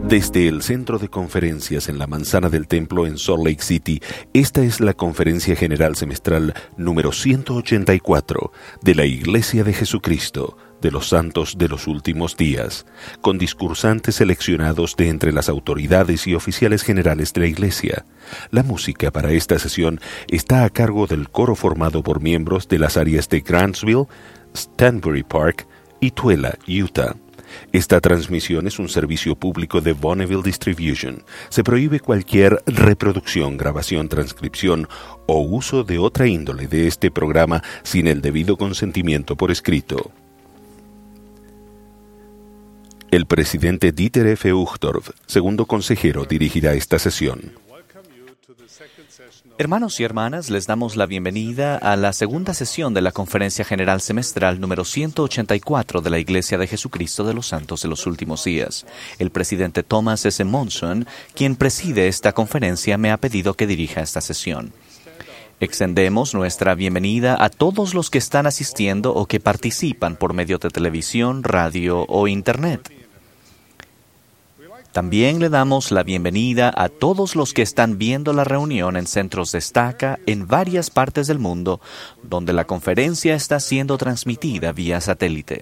Desde el Centro de Conferencias en la Manzana del Templo en Salt Lake City, esta es la Conferencia General Semestral número 184 de la Iglesia de Jesucristo de los Santos de los Últimos Días, con discursantes seleccionados de entre las autoridades y oficiales generales de la Iglesia. La música para esta sesión está a cargo del coro formado por miembros de las áreas de Grantsville, Stanbury Park y Tuela, Utah. Esta transmisión es un servicio público de Bonneville Distribution. Se prohíbe cualquier reproducción, grabación, transcripción o uso de otra índole de este programa sin el debido consentimiento por escrito. El presidente Dieter F. Uchtdorf, segundo consejero, dirigirá esta sesión. Hermanos y hermanas, les damos la bienvenida a la segunda sesión de la Conferencia General Semestral número 184 de la Iglesia de Jesucristo de los Santos de los Últimos Días. El presidente Thomas S. Monson, quien preside esta conferencia, me ha pedido que dirija esta sesión. Extendemos nuestra bienvenida a todos los que están asistiendo o que participan por medio de televisión, radio o Internet. También le damos la bienvenida a todos los que están viendo la reunión en centros de estaca en varias partes del mundo, donde la conferencia está siendo transmitida vía satélite.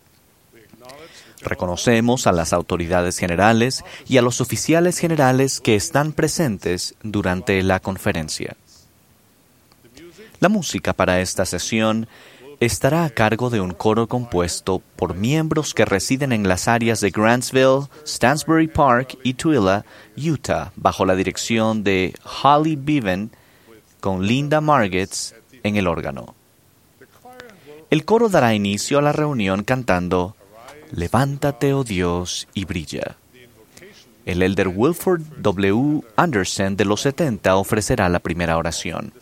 Reconocemos a las autoridades generales y a los oficiales generales que están presentes durante la conferencia. La música para esta sesión estará a cargo de un coro compuesto por miembros que residen en las áreas de Grantsville, Stansbury Park y Tuella, Utah, bajo la dirección de Holly Bevan, con Linda Margetts en el órgano. El coro dará inicio a la reunión cantando «Levántate, oh Dios, y brilla». El elder Wilford W. Anderson de los 70 ofrecerá la primera oración.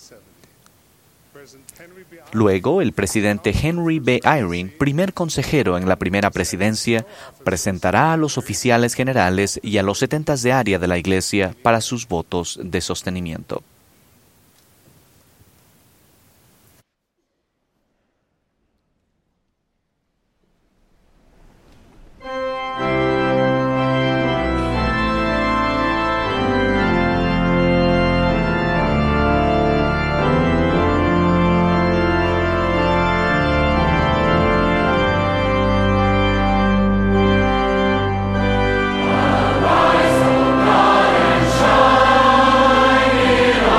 Luego, el presidente Henry B. Eyring, primer consejero en la primera presidencia, presentará a los oficiales generales y a los 70 de área de la Iglesia para sus votos de sostenimiento. Arise, O God, and shine in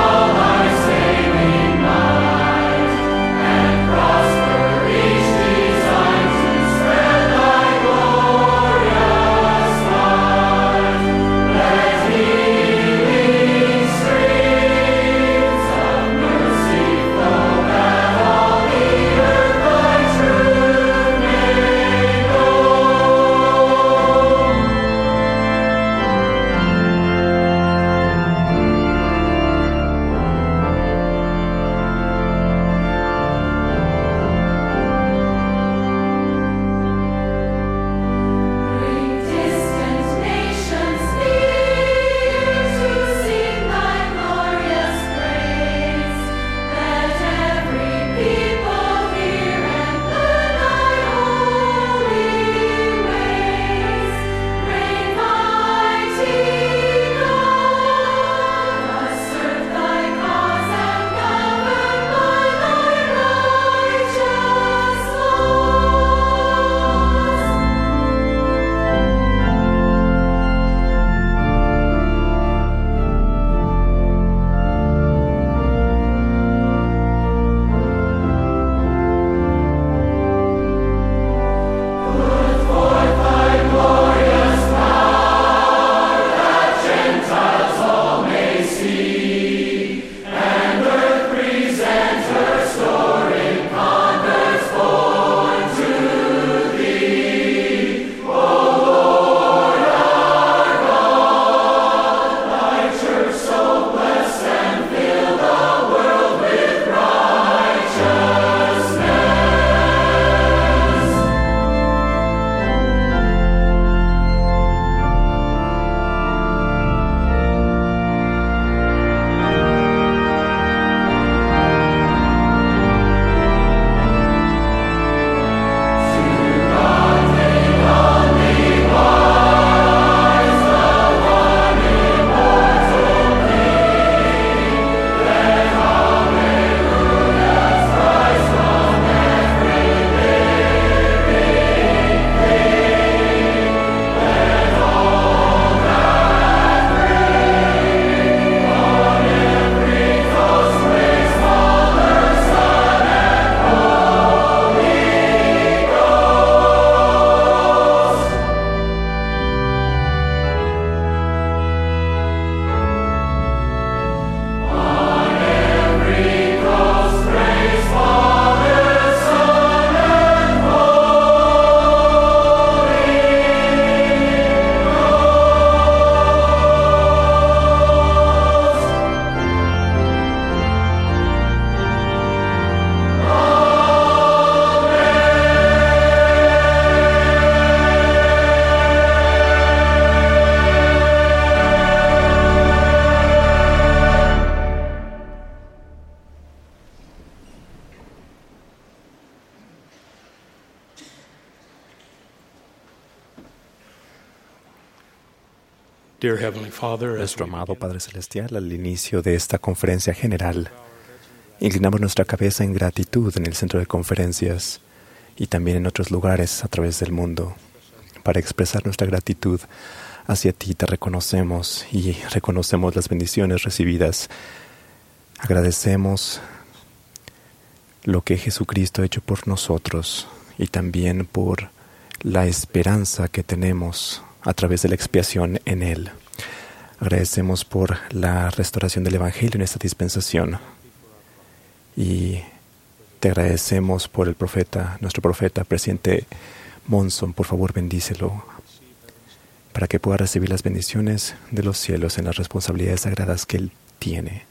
Dear Heavenly Father, Nuestro amado Padre Celestial, al inicio de esta conferencia general, inclinamos nuestra cabeza en gratitud en el centro de conferencias y también en otros lugares a través del mundo. Para expresar nuestra gratitud hacia ti, te reconocemos y reconocemos las bendiciones recibidas. Agradecemos lo que Jesucristo ha hecho por nosotros y también por la esperanza que tenemos a través de la expiación en Él. Agradecemos por la restauración del Evangelio en esta dispensación y te agradecemos por el profeta, nuestro profeta, presidente Monson. Por favor, bendícelo para que pueda recibir las bendiciones de los cielos en las responsabilidades sagradas que Él tiene.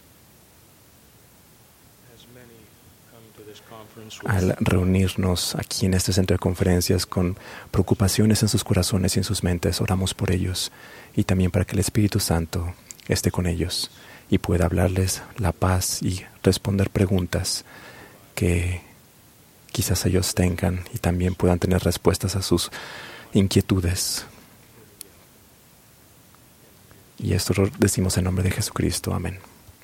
Al reunirnos aquí en este centro de conferencias con preocupaciones en sus corazones y en sus mentes, oramos por ellos y también para que el Espíritu Santo esté con ellos y pueda hablarles la paz y responder preguntas que quizás ellos tengan y también puedan tener respuestas a sus inquietudes. Y esto lo decimos en nombre de Jesucristo. Amén.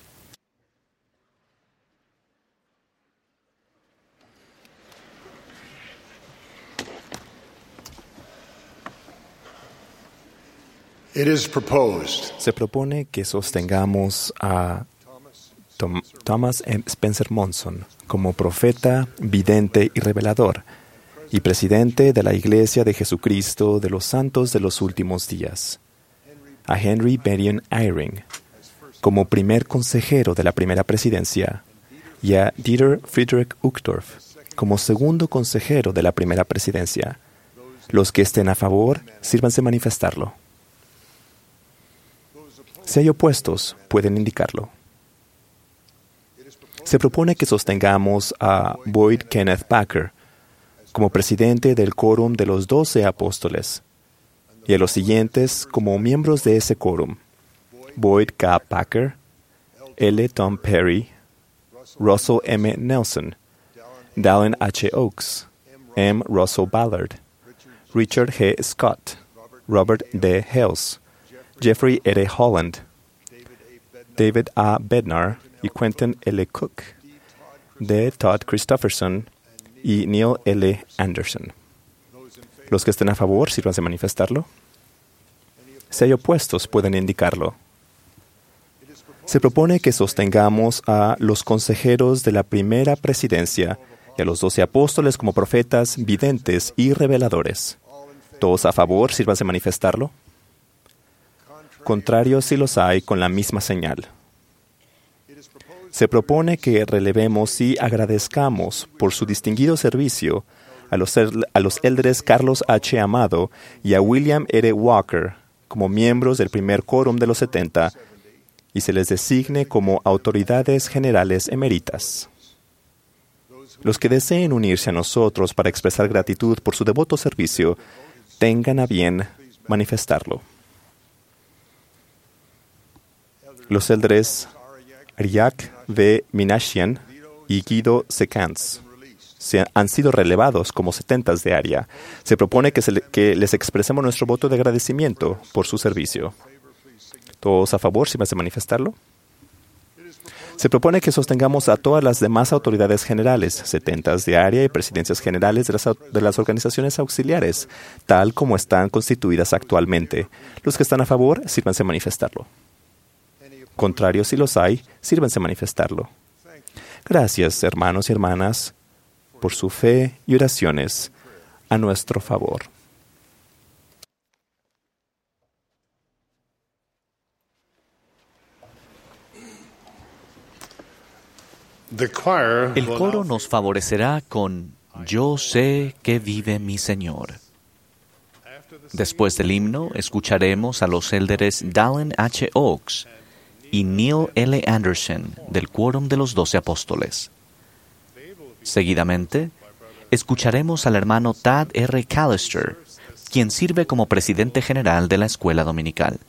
Se propone que sostengamos a Thomas Spencer Monson como profeta, vidente y revelador, y presidente de la Iglesia de Jesucristo de los Santos de los Últimos Días. A Henry Berean Eyring como primer consejero de la primera presidencia, y a Dieter Friedrich Uchtdorf como segundo consejero de la primera presidencia. Los que estén a favor, sírvanse manifestarlo. Si hay opuestos, pueden indicarlo. Se propone que sostengamos a Boyd Kenneth Packer como presidente del quórum de los 12 apóstoles y a los siguientes como miembros de ese quórum: Boyd K. Packer, L. Tom Perry, Russell M. Nelson, Dallin H. Oaks, M. Russell Ballard, Richard G. Scott, Robert D. Hales, Jeffrey R. Holland, David A. Bednar y Quentin L. Cook, D. Todd Christofferson y Neil L. Anderson. Los que estén a favor, sírvanse manifestarlo. Si hay opuestos, pueden indicarlo. Se propone que sostengamos a los consejeros de la primera presidencia y a los 12 apóstoles como profetas, videntes y reveladores. ¿Todos a favor, sírvanse manifestarlo? Contrarios si los hay, con la misma señal. Se propone que relevemos y agradezcamos por su distinguido servicio a los élderes Carlos H. Amado y a William R. Walker como miembros del primer quórum de los 70 y se les designe como autoridades generales eméritas. Los que deseen unirse a nosotros para expresar gratitud por su devoto servicio, tengan a bien manifestarlo. Los élderes Ariak V. Minashian y Guido Sekans han sido relevados como setentas de área. Se propone que les expresemos nuestro voto de agradecimiento por su servicio. ¿Todos a favor, si me hace manifestarlo? Se propone que sostengamos a todas las demás autoridades generales, setentas de área y presidencias generales de las organizaciones auxiliares, tal como están constituidas actualmente. Los que están a favor, sírvanse manifestarlo. Contrarios, si los hay, sírvanse manifestarlo. Gracias, hermanos y hermanas, por su fe y oraciones a nuestro favor. El coro nos favorecerá con Yo sé que vive mi Señor. Después del himno, escucharemos a los élderes Dallin H. Oaks y Neil L. Anderson del quórum de los 12 apóstoles. Seguidamente, escucharemos al hermano Tad R. Callister, quien sirve como presidente general de la escuela dominical.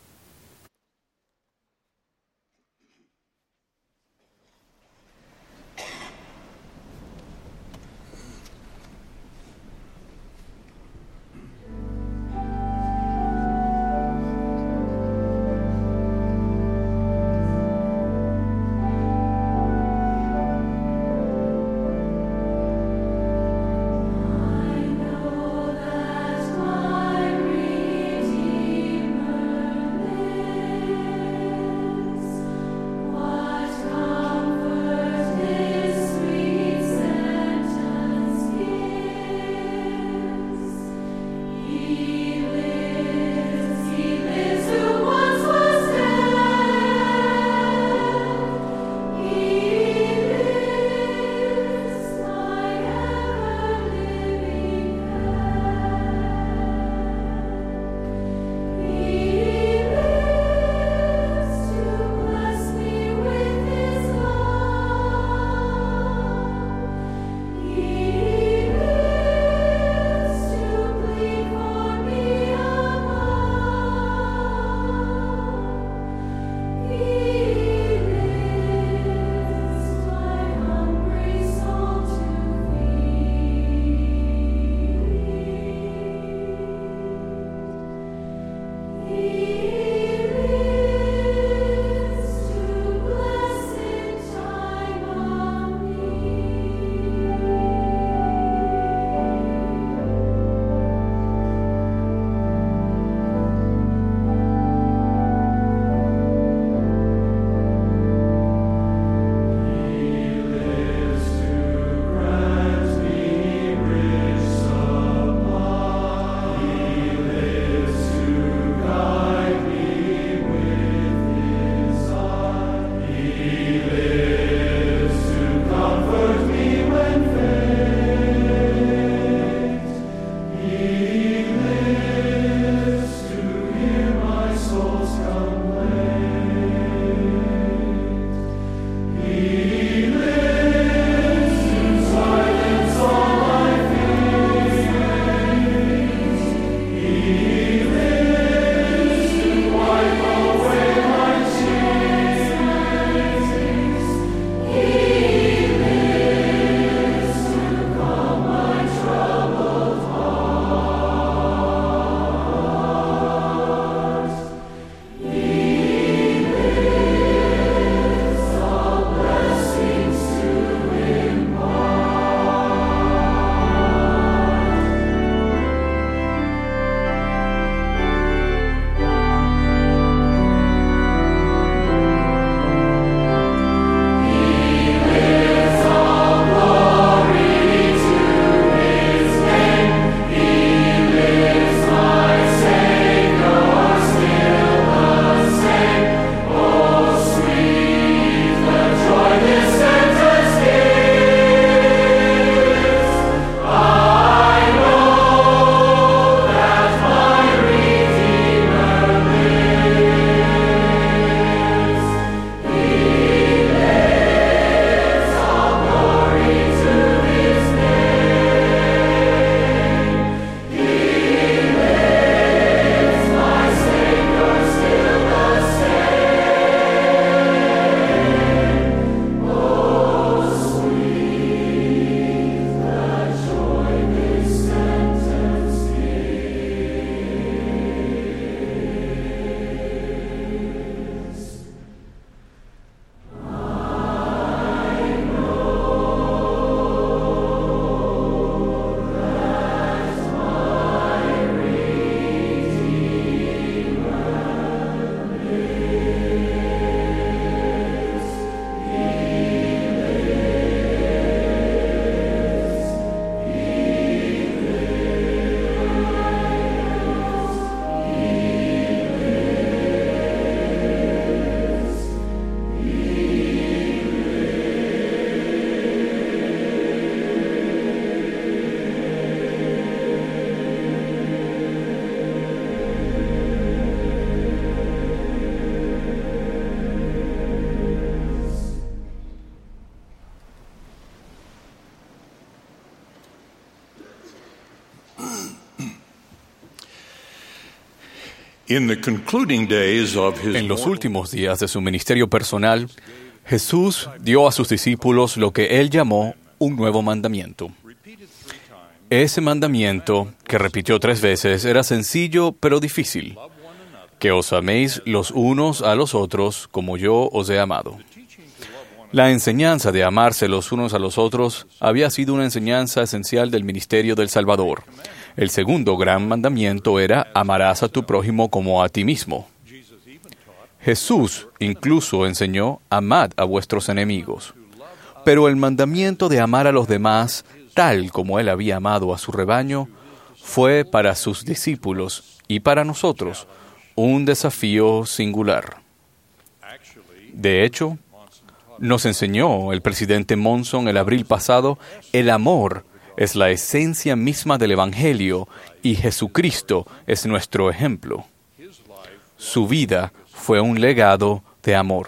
En los últimos días de su ministerio personal, Jesús dio a sus discípulos lo que Él llamó un nuevo mandamiento. Ese mandamiento, que repitió 3 veces, era sencillo pero difícil: que os améis los unos a los otros como yo os he amado. La enseñanza de amarse los unos a los otros había sido una enseñanza esencial del ministerio del Salvador. El segundo gran mandamiento era: amarás a tu prójimo como a ti mismo. Jesús incluso enseñó: amad a vuestros enemigos. Pero el mandamiento de amar a los demás, tal como Él había amado a su rebaño, fue para sus discípulos y para nosotros un desafío singular. De hecho, nos enseñó el presidente Monson el abril pasado, el amor es la esencia misma del Evangelio y Jesucristo es nuestro ejemplo. Su vida fue un legado de amor.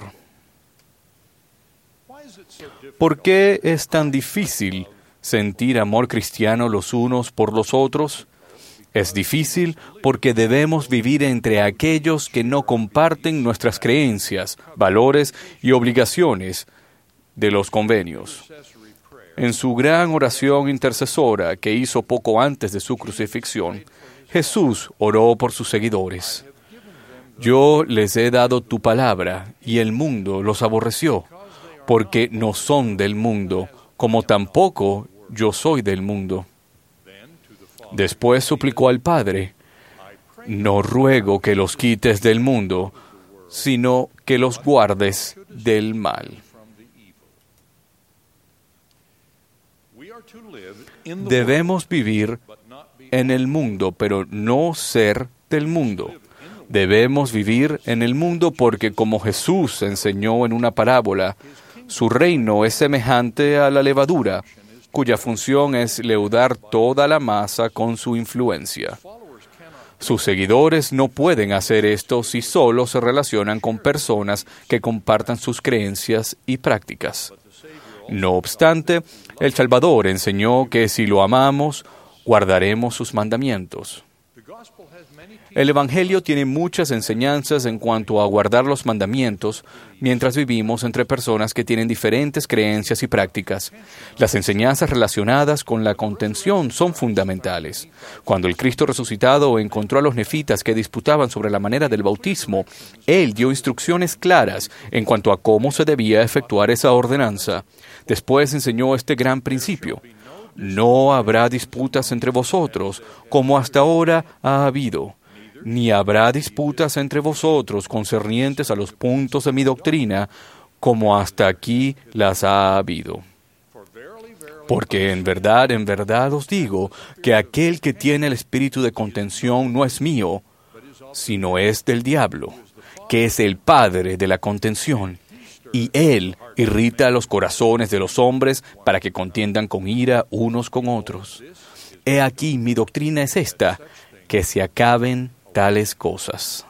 ¿Por qué es tan difícil sentir amor cristiano los unos por los otros? Es difícil porque debemos vivir entre aquellos que no comparten nuestras creencias, valores y obligaciones de los convenios. En su gran oración intercesora que hizo poco antes de su crucifixión, Jesús oró por sus seguidores. Yo les he dado tu palabra y el mundo los aborreció, porque no son del mundo, como tampoco yo soy del mundo. Después suplicó al Padre: no ruego que los quites del mundo, sino que los guardes del mal. Debemos vivir en el mundo, pero no ser del mundo. Debemos vivir en el mundo porque, como Jesús enseñó en una parábola, su reino es semejante a la levadura, cuya función es leudar toda la masa con su influencia. Sus seguidores no pueden hacer esto si solo se relacionan con personas que compartan sus creencias y prácticas. No obstante, el Salvador enseñó que si lo amamos, guardaremos sus mandamientos. El Evangelio tiene muchas enseñanzas en cuanto a guardar los mandamientos mientras vivimos entre personas que tienen diferentes creencias y prácticas. Las enseñanzas relacionadas con la contención son fundamentales. Cuando el Cristo resucitado encontró a los nefitas que disputaban sobre la manera del bautismo, Él dio instrucciones claras en cuanto a cómo se debía efectuar esa ordenanza. Después enseñó este gran principio: no habrá disputas entre vosotros, como hasta ahora ha habido, ni habrá disputas entre vosotros concernientes a los puntos de mi doctrina, como hasta aquí las ha habido. Porque en verdad os digo que aquel que tiene el espíritu de contención no es mío, sino es del diablo, que es el padre de la contención. Y él irrita los corazones de los hombres para que contiendan con ira unos con otros. He aquí, mi doctrina es esta, que se acaben tales cosas.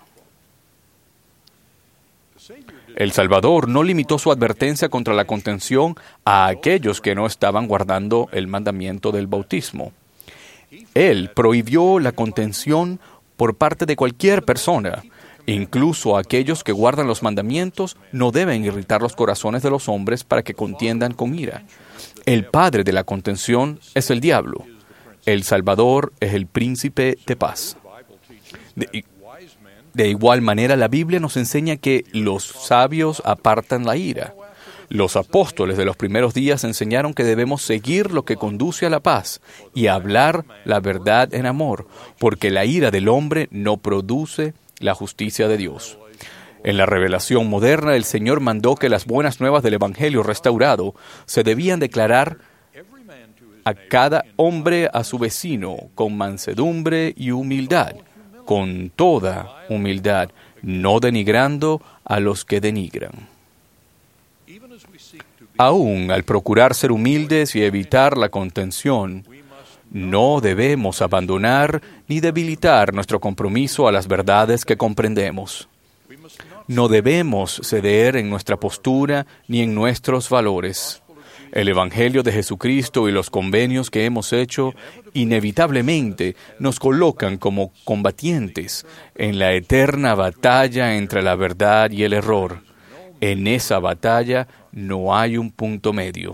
El Salvador no limitó su advertencia contra la contención a aquellos que no estaban guardando el mandamiento del bautismo. Él prohibió la contención por parte de cualquier persona. Incluso aquellos que guardan los mandamientos no deben irritar los corazones de los hombres para que contiendan con ira. El padre de la contención es el diablo. El Salvador es el príncipe de paz. De igual manera, la Biblia nos enseña que los sabios apartan la ira. Los apóstoles de los primeros días enseñaron que debemos seguir lo que conduce a la paz y hablar la verdad en amor, porque la ira del hombre no produce la justicia de Dios. En la revelación moderna, el Señor mandó que las buenas nuevas del Evangelio restaurado se debían declarar a cada hombre a su vecino con mansedumbre y humildad, con toda humildad, no denigrando a los que denigran. Aún al procurar ser humildes y evitar la contención, no debemos abandonar ni debilitar nuestro compromiso a las verdades que comprendemos. No debemos ceder en nuestra postura ni en nuestros valores. El Evangelio de Jesucristo y los convenios que hemos hecho inevitablemente nos colocan como combatientes en la eterna batalla entre la verdad y el error. En esa batalla no hay un punto medio.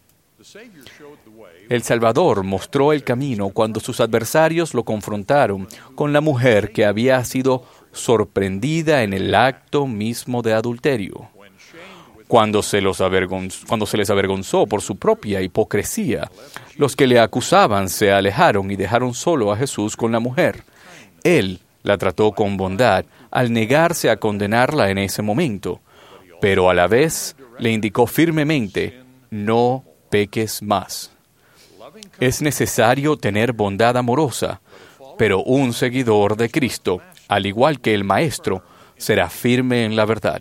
El Salvador mostró el camino cuando sus adversarios lo confrontaron con la mujer que había sido sorprendida en el acto mismo de adulterio. Cuando se les avergonzó por su propia hipocresía, los que le acusaban se alejaron y dejaron solo a Jesús con la mujer. Él la trató con bondad al negarse a condenarla en ese momento, pero a la vez le indicó firmemente: no peques más. Es necesario tener bondad amorosa, pero un seguidor de Cristo, al igual que el Maestro, será firme en la verdad.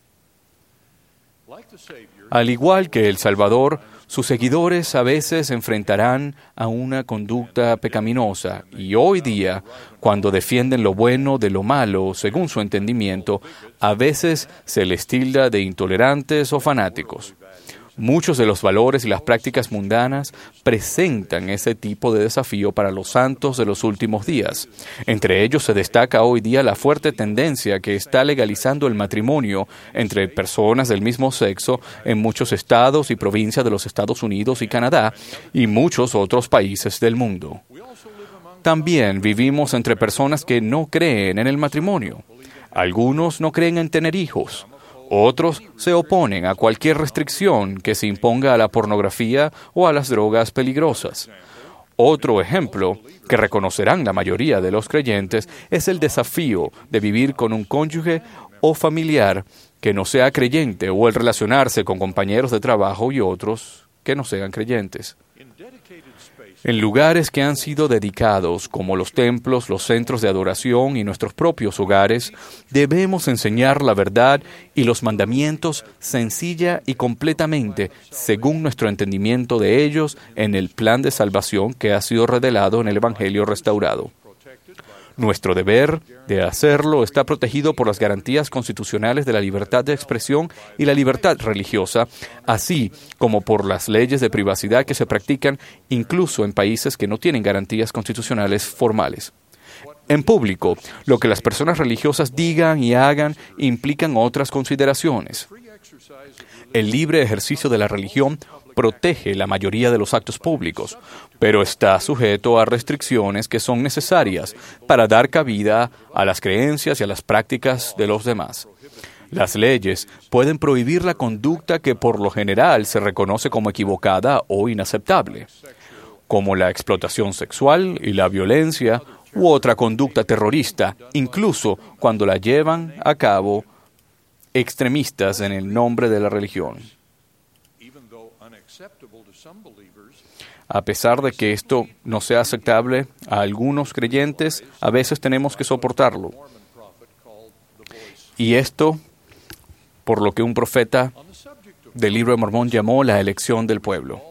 Al igual que el Salvador, sus seguidores a veces enfrentarán a una conducta pecaminosa y hoy día, cuando defienden lo bueno de lo malo según su entendimiento, a veces se les tilda de intolerantes o fanáticos. Muchos de los valores y las prácticas mundanas presentan ese tipo de desafío para los santos de los últimos días. Entre ellos se destaca hoy día la fuerte tendencia que está legalizando el matrimonio entre personas del mismo sexo en muchos estados y provincias de los Estados Unidos y Canadá y muchos otros países del mundo. También vivimos entre personas que no creen en el matrimonio. Algunos no creen en tener hijos. Otros se oponen a cualquier restricción que se imponga a la pornografía o a las drogas peligrosas. Otro ejemplo que reconocerán la mayoría de los creyentes es el desafío de vivir con un cónyuge o familiar que no sea creyente o el relacionarse con compañeros de trabajo y otros que no sean creyentes. En lugares que han sido dedicados, como los templos, los centros de adoración y nuestros propios hogares, debemos enseñar la verdad y los mandamientos sencilla y completamente según nuestro entendimiento de ellos en el plan de salvación que ha sido revelado en el Evangelio restaurado. Nuestro deber de hacerlo está protegido por las garantías constitucionales de la libertad de expresión y la libertad religiosa, así como por las leyes de privacidad que se practican incluso en países que no tienen garantías constitucionales formales. En público, lo que las personas religiosas digan y hagan implican otras consideraciones. El libre ejercicio de la religión protege la mayoría de los actos públicos, pero está sujeto a restricciones que son necesarias para dar cabida a las creencias y a las prácticas de los demás. Las leyes pueden prohibir la conducta que por lo general se reconoce como equivocada o inaceptable, como la explotación sexual y la violencia u otra conducta terrorista, incluso cuando la llevan a cabo extremistas en el nombre de la religión. A pesar de que esto no sea aceptable a algunos creyentes, a veces tenemos que soportarlo. Y esto, por lo que un profeta del libro de Mormón llamó la elección del pueblo.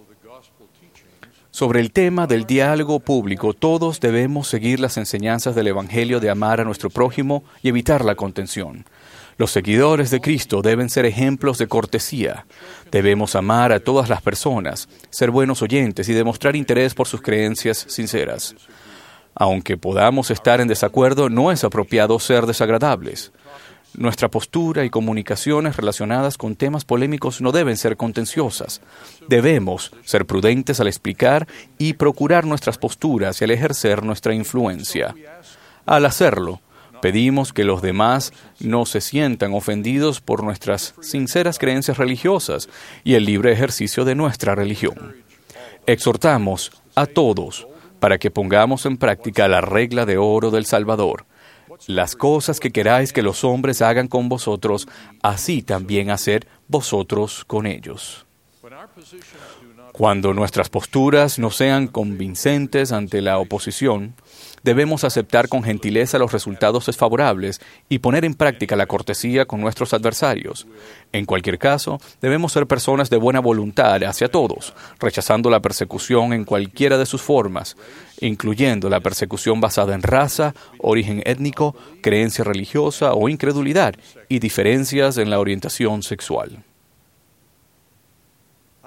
Sobre el tema del diálogo público, todos debemos seguir las enseñanzas del Evangelio de amar a nuestro prójimo y evitar la contención. Los seguidores de Cristo deben ser ejemplos de cortesía. Debemos amar a todas las personas, ser buenos oyentes y demostrar interés por sus creencias sinceras. Aunque podamos estar en desacuerdo, no es apropiado ser desagradables. Nuestra postura y comunicaciones relacionadas con temas polémicos no deben ser contenciosas. Debemos ser prudentes al explicar y procurar nuestras posturas y al ejercer nuestra influencia. Al hacerlo, pedimos que los demás no se sientan ofendidos por nuestras sinceras creencias religiosas y el libre ejercicio de nuestra religión. Exhortamos a todos para que pongamos en práctica la regla de oro del Salvador. Las cosas que queráis que los hombres hagan con vosotros, así también haced vosotros con ellos. Cuando nuestras posturas no sean convincentes ante la oposición, debemos aceptar con gentileza los resultados desfavorables y poner en práctica la cortesía con nuestros adversarios. En cualquier caso, debemos ser personas de buena voluntad hacia todos, rechazando la persecución en cualquiera de sus formas, incluyendo la persecución basada en raza, origen étnico, creencia religiosa o incredulidad, y diferencias en la orientación sexual.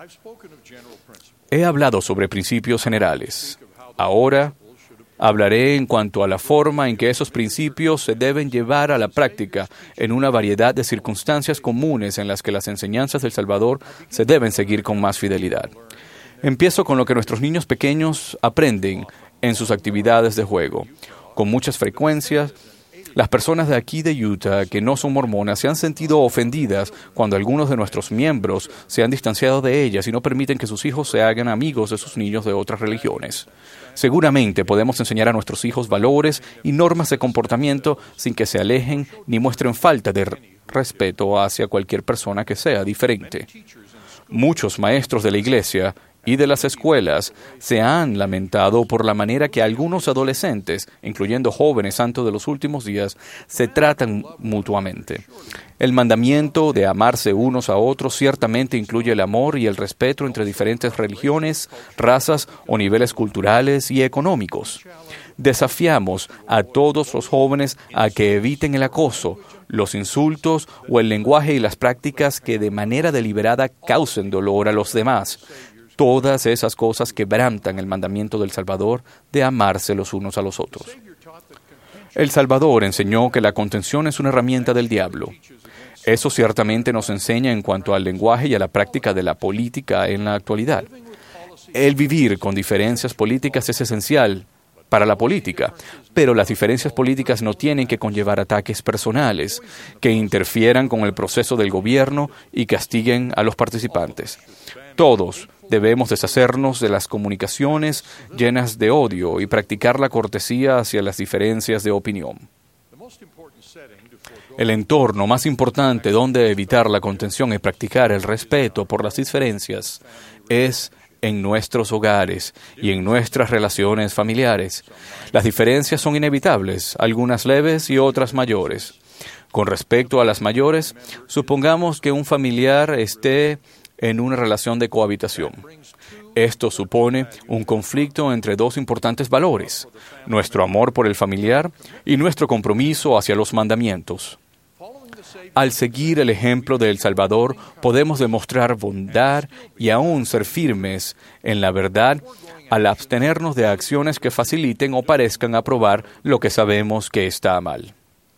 He hablado sobre principios generales. Ahora hablaré en cuanto a la forma en que esos principios se deben llevar a la práctica en una variedad de circunstancias comunes en las que las enseñanzas del Salvador se deben seguir con más fidelidad. Empiezo con lo que nuestros niños pequeños aprenden en sus actividades de juego. Con muchas frecuencias, las personas de aquí de Utah que no son mormonas se han sentido ofendidas cuando algunos de nuestros miembros se han distanciado de ellas y no permiten que sus hijos se hagan amigos de sus niños de otras religiones. Seguramente podemos enseñar a nuestros hijos valores y normas de comportamiento sin que se alejen ni muestren falta de respeto hacia cualquier persona que sea diferente. Muchos maestros de la iglesia y de las escuelas se han lamentado por la manera que algunos adolescentes, incluyendo jóvenes santos de los últimos días, se tratan mutuamente. El mandamiento de amarse unos a otros ciertamente incluye el amor y el respeto entre diferentes religiones, razas o niveles culturales y económicos. Desafiamos a todos los jóvenes a que eviten el acoso, los insultos o el lenguaje y las prácticas que de manera deliberada causen dolor a los demás. Todas esas cosas quebrantan el mandamiento del Salvador de amarse los unos a los otros. El Salvador enseñó que la contención es una herramienta del diablo. Eso ciertamente nos enseña en cuanto al lenguaje y a la práctica de la política en la actualidad. El vivir con diferencias políticas es esencial para la política, pero las diferencias políticas no tienen que conllevar ataques personales que interfieran con el proceso del gobierno y castiguen a los participantes. Todos debemos deshacernos de las comunicaciones llenas de odio y practicar la cortesía hacia las diferencias de opinión. El entorno más importante donde evitar la contención y practicar el respeto por las diferencias es en nuestros hogares y en nuestras relaciones familiares. Las diferencias son inevitables, algunas leves y otras mayores. Con respecto a las mayores, supongamos que un familiar esté en una relación de cohabitación. Esto supone un conflicto entre dos importantes valores, nuestro amor por el familiar y nuestro compromiso hacia los mandamientos. Al seguir el ejemplo de El Salvador, podemos demostrar bondad y aún ser firmes en la verdad al abstenernos de acciones que faciliten o parezcan aprobar lo que sabemos que está mal.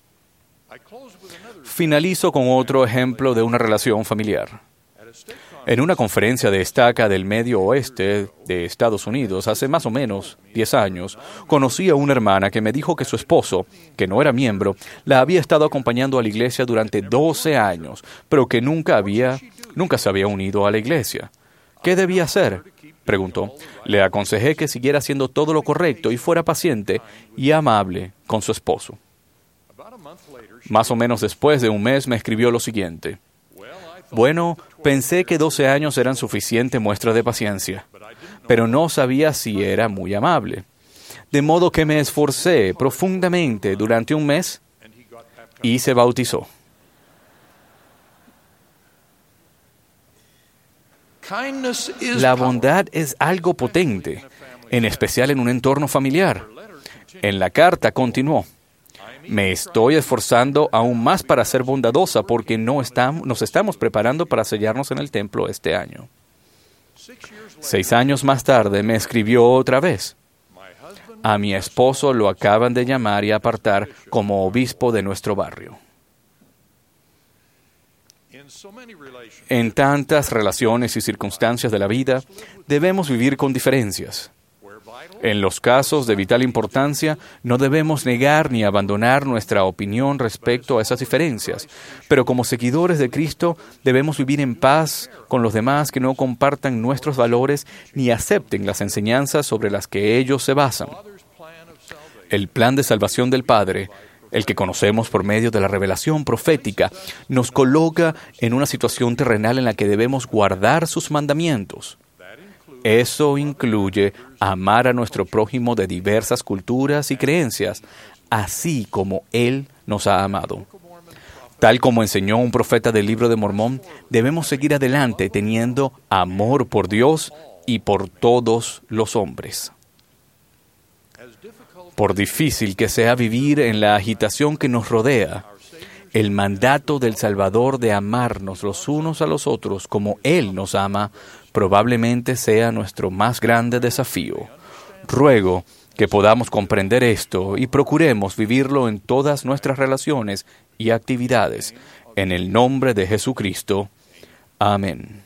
Finalizo con otro ejemplo de una relación familiar. En una conferencia de estaca del Medio Oeste de Estados Unidos, hace más o menos 10 años, conocí a una hermana que me dijo que su esposo, que no era miembro, la había estado acompañando a la iglesia durante 12 años, pero que nunca se había unido a la iglesia. ¿Qué debía hacer?, preguntó. Le aconsejé que siguiera haciendo todo lo correcto y fuera paciente y amable con su esposo. Más o menos después de un mes me escribió lo siguiente. Bueno, pensé que 12 años eran suficiente muestra de paciencia, pero no sabía si era muy amable. De modo que me esforcé profundamente durante un mes y se bautizó. La bondad es algo potente, en especial en un entorno familiar. En la carta continuó. Me estoy esforzando aún más para ser bondadosa porque nos estamos preparando para sellarnos en el templo este año. 6 años más tarde me escribió otra vez. A mi esposo lo acaban de llamar y apartar como obispo de nuestro barrio. En tantas relaciones y circunstancias de la vida, debemos vivir con diferencias. En los casos de vital importancia, no debemos negar ni abandonar nuestra opinión respecto a esas diferencias, pero como seguidores de Cristo debemos vivir en paz con los demás que no compartan nuestros valores ni acepten las enseñanzas sobre las que ellos se basan. El plan de salvación del Padre, el que conocemos por medio de la revelación profética, nos coloca en una situación terrenal en la que debemos guardar sus mandamientos. Eso incluye amar a nuestro prójimo de diversas culturas y creencias, así como Él nos ha amado. Tal como enseñó un profeta del Libro de Mormón, debemos seguir adelante teniendo amor por Dios y por todos los hombres. Por difícil que sea vivir en la agitación que nos rodea, el mandato del Salvador de amarnos los unos a los otros como Él nos ama probablemente sea nuestro más grande desafío. Ruego que podamos comprender esto y procuremos vivirlo en todas nuestras relaciones y actividades. En el nombre de Jesucristo. Amén.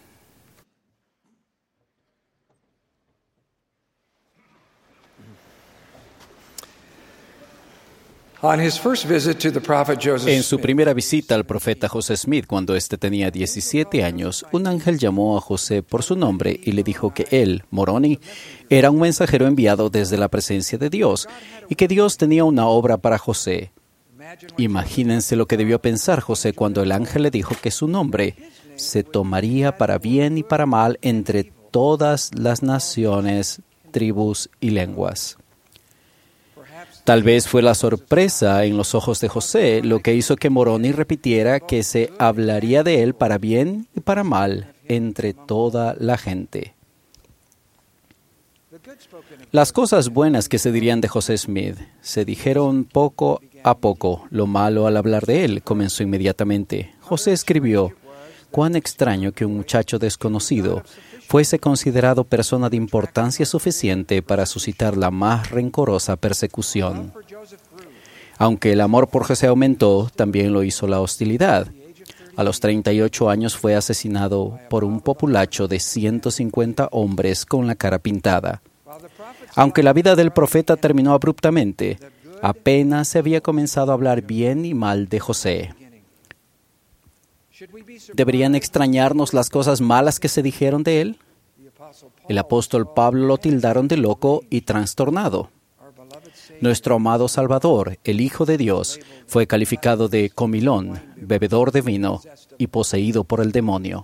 En su primera visita al profeta José Smith, cuando éste tenía 17 años, un ángel llamó a José por su nombre y le dijo que él, Moroni, era un mensajero enviado desde la presencia de Dios y que Dios tenía una obra para José. Imagínense lo que debió pensar José cuando el ángel le dijo que su nombre se tomaría para bien y para mal entre todas las naciones, tribus y lenguas. Tal vez fue la sorpresa en los ojos de José lo que hizo que Moroni repitiera que se hablaría de él para bien y para mal entre toda la gente. Las cosas buenas que se dirían de José Smith se dijeron poco a poco. Lo malo al hablar de él comenzó inmediatamente. José escribió: «Cuán extraño que un muchacho desconocido fuese considerado persona de importancia suficiente para suscitar la más rencorosa persecución». Aunque el amor por José aumentó, también lo hizo la hostilidad. A los 38 años fue asesinado por un populacho de 150 hombres con la cara pintada. Aunque la vida del profeta terminó abruptamente, apenas se había comenzado a hablar bien y mal de José. ¿Deberían extrañarnos las cosas malas que se dijeron de él? El apóstol Pablo lo tildaron de loco y trastornado. Nuestro amado Salvador, el Hijo de Dios, fue calificado de comilón, bebedor de vino y poseído por el demonio.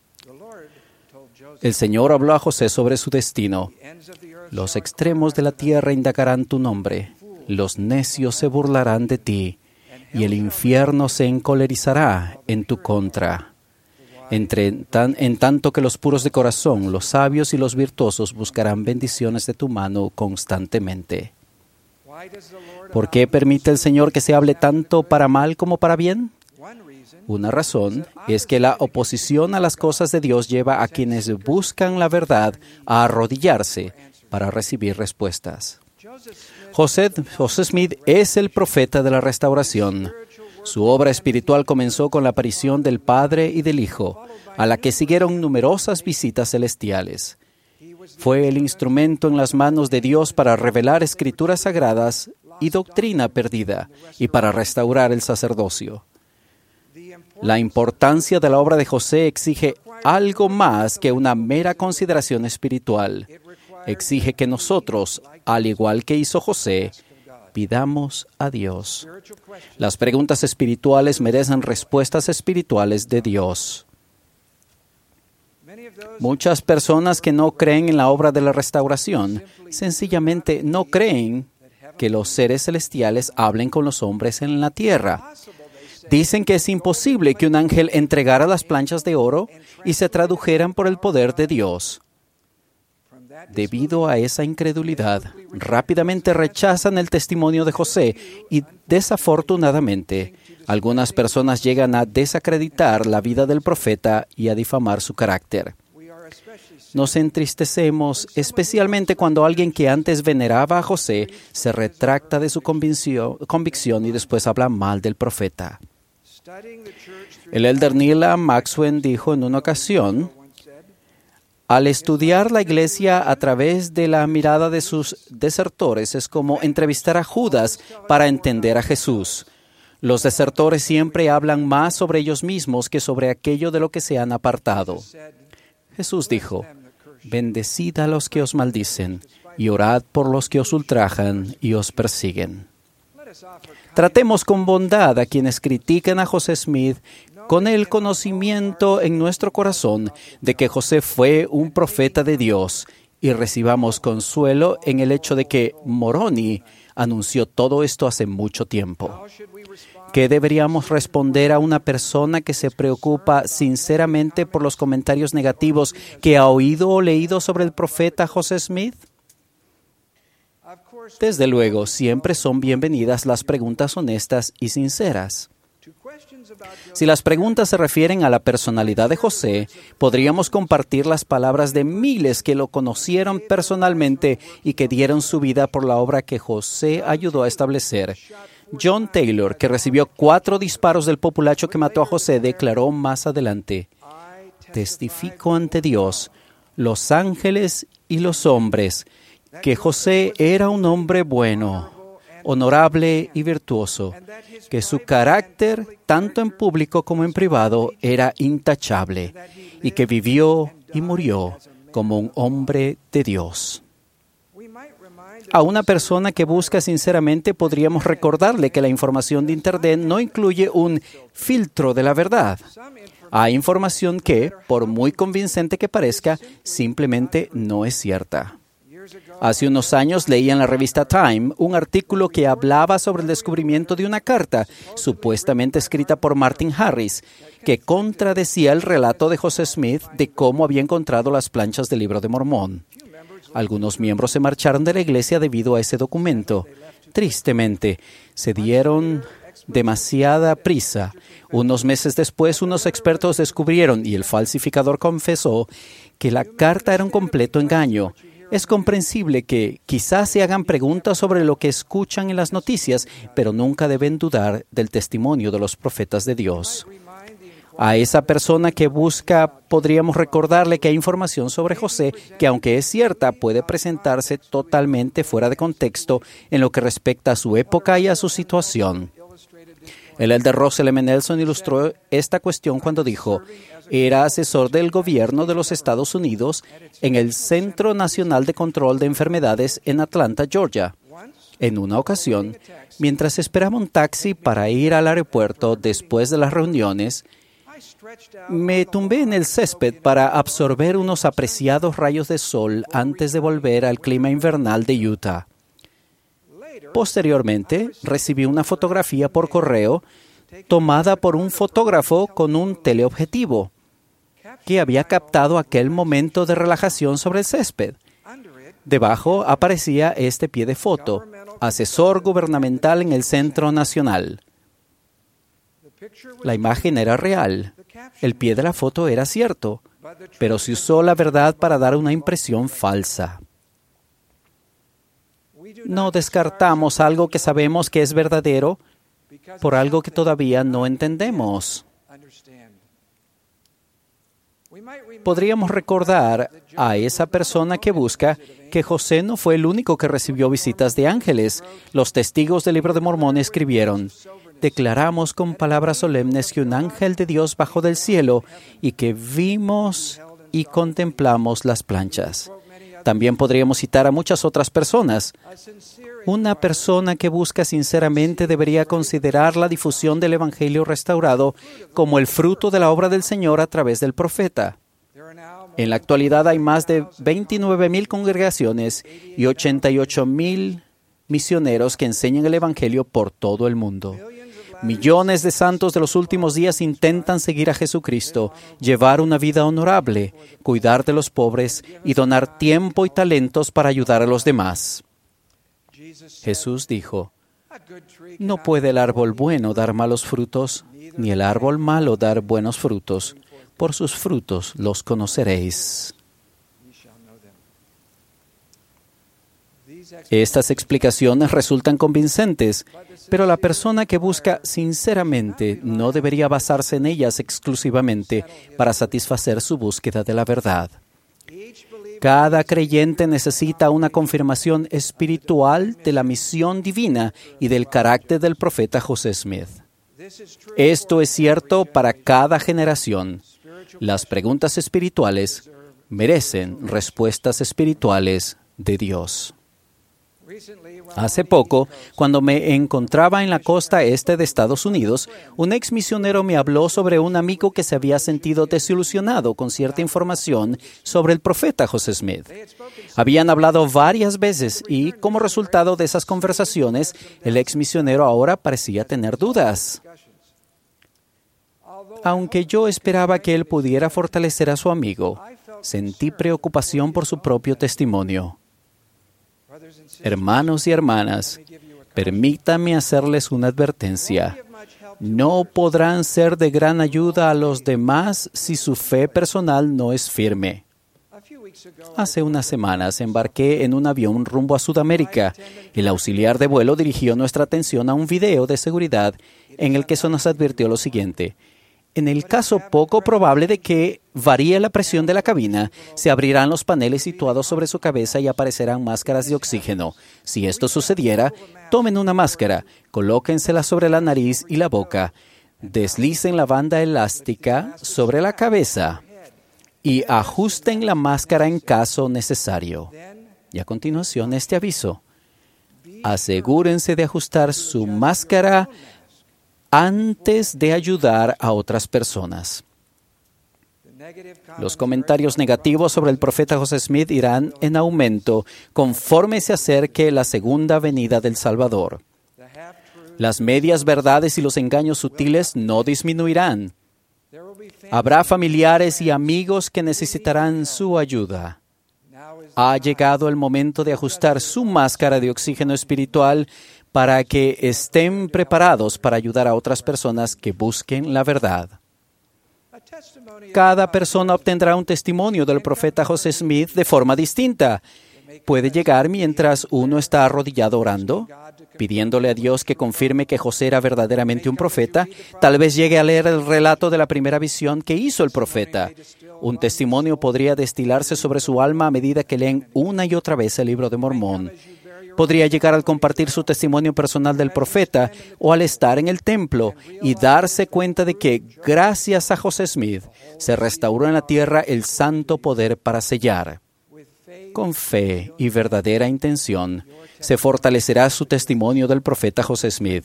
El Señor habló a José sobre su destino. Los extremos de la tierra indagarán tu nombre, los necios se burlarán de ti, y el infierno se encolerizará en tu contra. En tanto que los puros de corazón, los sabios y los virtuosos buscarán bendiciones de tu mano constantemente. ¿Por qué permite el Señor que se hable tanto para mal como para bien? Una razón es que la oposición a las cosas de Dios lleva a quienes buscan la verdad a arrodillarse para recibir respuestas. José Smith es el profeta de la restauración. Su obra espiritual comenzó con la aparición del Padre y del Hijo, a la que siguieron numerosas visitas celestiales. Fue el instrumento en las manos de Dios para revelar escrituras sagradas y doctrina perdida, y para restaurar el sacerdocio. La importancia de la obra de José exige algo más que una mera consideración espiritual. Exige que nosotros, al igual que hizo José, pidamos a Dios. Las preguntas espirituales merecen respuestas espirituales de Dios. Muchas personas que no creen en la obra de la restauración, sencillamente no creen que los seres celestiales hablen con los hombres en la tierra. Dicen que es imposible que un ángel entregara las planchas de oro y se tradujeran por el poder de Dios. Debido a esa incredulidad, rápidamente rechazan el testimonio de José y, desafortunadamente, algunas personas llegan a desacreditar la vida del profeta y a difamar su carácter. Nos entristecemos especialmente cuando alguien que antes veneraba a José se retracta de su convicción y después habla mal del profeta. El elder Neil A. Maxwell dijo en una ocasión: «Al estudiar la iglesia a través de la mirada de sus desertores es como entrevistar a Judas para entender a Jesús. Los desertores siempre hablan más sobre ellos mismos que sobre aquello de lo que se han apartado». Jesús dijo: «Bendecid a los que os maldicen y orad por los que os ultrajan y os persiguen». Tratemos con bondad a quienes critican a José Smith, con el conocimiento en nuestro corazón de que José fue un profeta de Dios, y recibamos consuelo en el hecho de que Moroni anunció todo esto hace mucho tiempo. ¿Qué deberíamos responder a una persona que se preocupa sinceramente por los comentarios negativos que ha oído o leído sobre el profeta José Smith? Desde luego, siempre son bienvenidas las preguntas honestas y sinceras. Si las preguntas se refieren a la personalidad de José, podríamos compartir las palabras de miles que lo conocieron personalmente y que dieron su vida por la obra que José ayudó a establecer. John Taylor, que recibió 4 disparos del populacho que mató a José, declaró más adelante: «Testifico ante Dios, los ángeles y los hombres, que José era un hombre bueno, honorable y virtuoso, que su carácter, tanto en público como en privado, era intachable, y que vivió y murió como un hombre de Dios». A una persona que busca sinceramente podríamos recordarle que la información de Internet no incluye un filtro de la verdad. Hay información que, por muy convincente que parezca, simplemente no es cierta. Hace unos años leí en la revista Time un artículo que hablaba sobre el descubrimiento de una carta, supuestamente escrita por Martin Harris, que contradecía el relato de José Smith de cómo había encontrado las planchas del Libro de Mormón. Algunos miembros se marcharon de la iglesia debido a ese documento. Tristemente, se dieron demasiada prisa. Unos meses después, unos expertos descubrieron, y el falsificador confesó, que la carta era un completo engaño. Es comprensible que quizás se hagan preguntas sobre lo que escuchan en las noticias, pero nunca deben dudar del testimonio de los profetas de Dios. A esa persona que busca, podríamos recordarle que hay información sobre José que, aunque es cierta, puede presentarse totalmente fuera de contexto en lo que respecta a su época y a su situación. El elder Russell M. Nelson ilustró esta cuestión cuando dijo: era asesor del gobierno de los Estados Unidos en el Centro Nacional de Control de Enfermedades en Atlanta, Georgia. En una ocasión, mientras esperaba un taxi para ir al aeropuerto después de las reuniones, me tumbé en el césped para absorber unos apreciados rayos de sol antes de volver al clima invernal de Utah. Posteriormente, recibí una fotografía por correo tomada por un fotógrafo con un teleobjetivo que había captado aquel momento de relajación sobre el césped. Debajo aparecía este pie de foto: asesor gubernamental en el Centro Nacional. La imagen era real. El pie de la foto era cierto, pero se usó la verdad para dar una impresión falsa. No descartamos algo que sabemos que es verdadero por algo que todavía no entendemos. Podríamos recordar a esa persona que busca que José no fue el único que recibió visitas de ángeles. Los testigos del Libro de Mormón escribieron: declaramos con palabras solemnes que un ángel de Dios bajó del cielo y que vimos y contemplamos las planchas. También podríamos citar a muchas otras personas. Una persona que busca sinceramente debería considerar la difusión del Evangelio restaurado como el fruto de la obra del Señor a través del profeta. En la actualidad hay más de 29,000 congregaciones y 88,000 misioneros que enseñan el Evangelio por todo el mundo. Millones de santos de los últimos días intentan seguir a Jesucristo, llevar una vida honorable, cuidar de los pobres y donar tiempo y talentos para ayudar a los demás. Jesús dijo: no puede el árbol bueno dar malos frutos, ni el árbol malo dar buenos frutos. Por sus frutos los conoceréis. Estas explicaciones resultan convincentes, pero la persona que busca sinceramente no debería basarse en ellas exclusivamente para satisfacer su búsqueda de la verdad. Cada creyente necesita una confirmación espiritual de la misión divina y del carácter del profeta José Smith. Esto es cierto para cada generación. Las preguntas espirituales merecen respuestas espirituales de Dios. Hace poco, cuando me encontraba en la costa este de Estados Unidos, un ex misionero me habló sobre un amigo que se había sentido desilusionado con cierta información sobre el profeta José Smith. Habían hablado varias veces y, como resultado de esas conversaciones, el ex misionero ahora parecía tener dudas. Aunque yo esperaba que él pudiera fortalecer a su amigo, sentí preocupación por su propio testimonio. Hermanos y hermanas, permítanme hacerles una advertencia. No podrán ser de gran ayuda a los demás si su fe personal no es firme. Hace unas semanas embarqué en un avión rumbo a Sudamérica. El auxiliar de vuelo dirigió nuestra atención a un video de seguridad en el que se nos advirtió lo siguiente. En el caso poco probable de que varíe la presión de la cabina, se abrirán los paneles situados sobre su cabeza y aparecerán máscaras de oxígeno. Si esto sucediera, tomen una máscara, colóquensela sobre la nariz y la boca, deslicen la banda elástica sobre la cabeza y ajusten la máscara en caso necesario. Y a continuación este aviso. Asegúrense de ajustar su máscara antes de ayudar a otras personas. Los comentarios negativos sobre el profeta José Smith irán en aumento conforme se acerque la segunda venida del Salvador. Las medias verdades y los engaños sutiles no disminuirán. Habrá familiares y amigos que necesitarán su ayuda. Ha llegado el momento de ajustar su máscara de oxígeno espiritual para que estén preparados para ayudar a otras personas que busquen la verdad. Cada persona obtendrá un testimonio del profeta José Smith de forma distinta. Puede llegar mientras uno está arrodillado orando, pidiéndole a Dios que confirme que José era verdaderamente un profeta. Tal vez llegue a leer el relato de la primera visión que hizo el profeta. Un testimonio podría destilarse sobre su alma a medida que leen una y otra vez el libro de Mormón. Podría llegar al compartir su testimonio personal del profeta o al estar en el templo y darse cuenta de que, gracias a José Smith, se restauró en la tierra el santo poder para sellar. Con fe y verdadera intención, se fortalecerá su testimonio del profeta José Smith.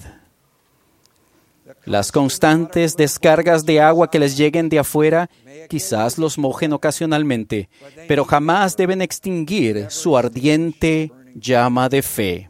Las constantes descargas de agua que les lleguen de afuera quizás los mojen ocasionalmente, pero jamás deben extinguir su ardiente llama de fe.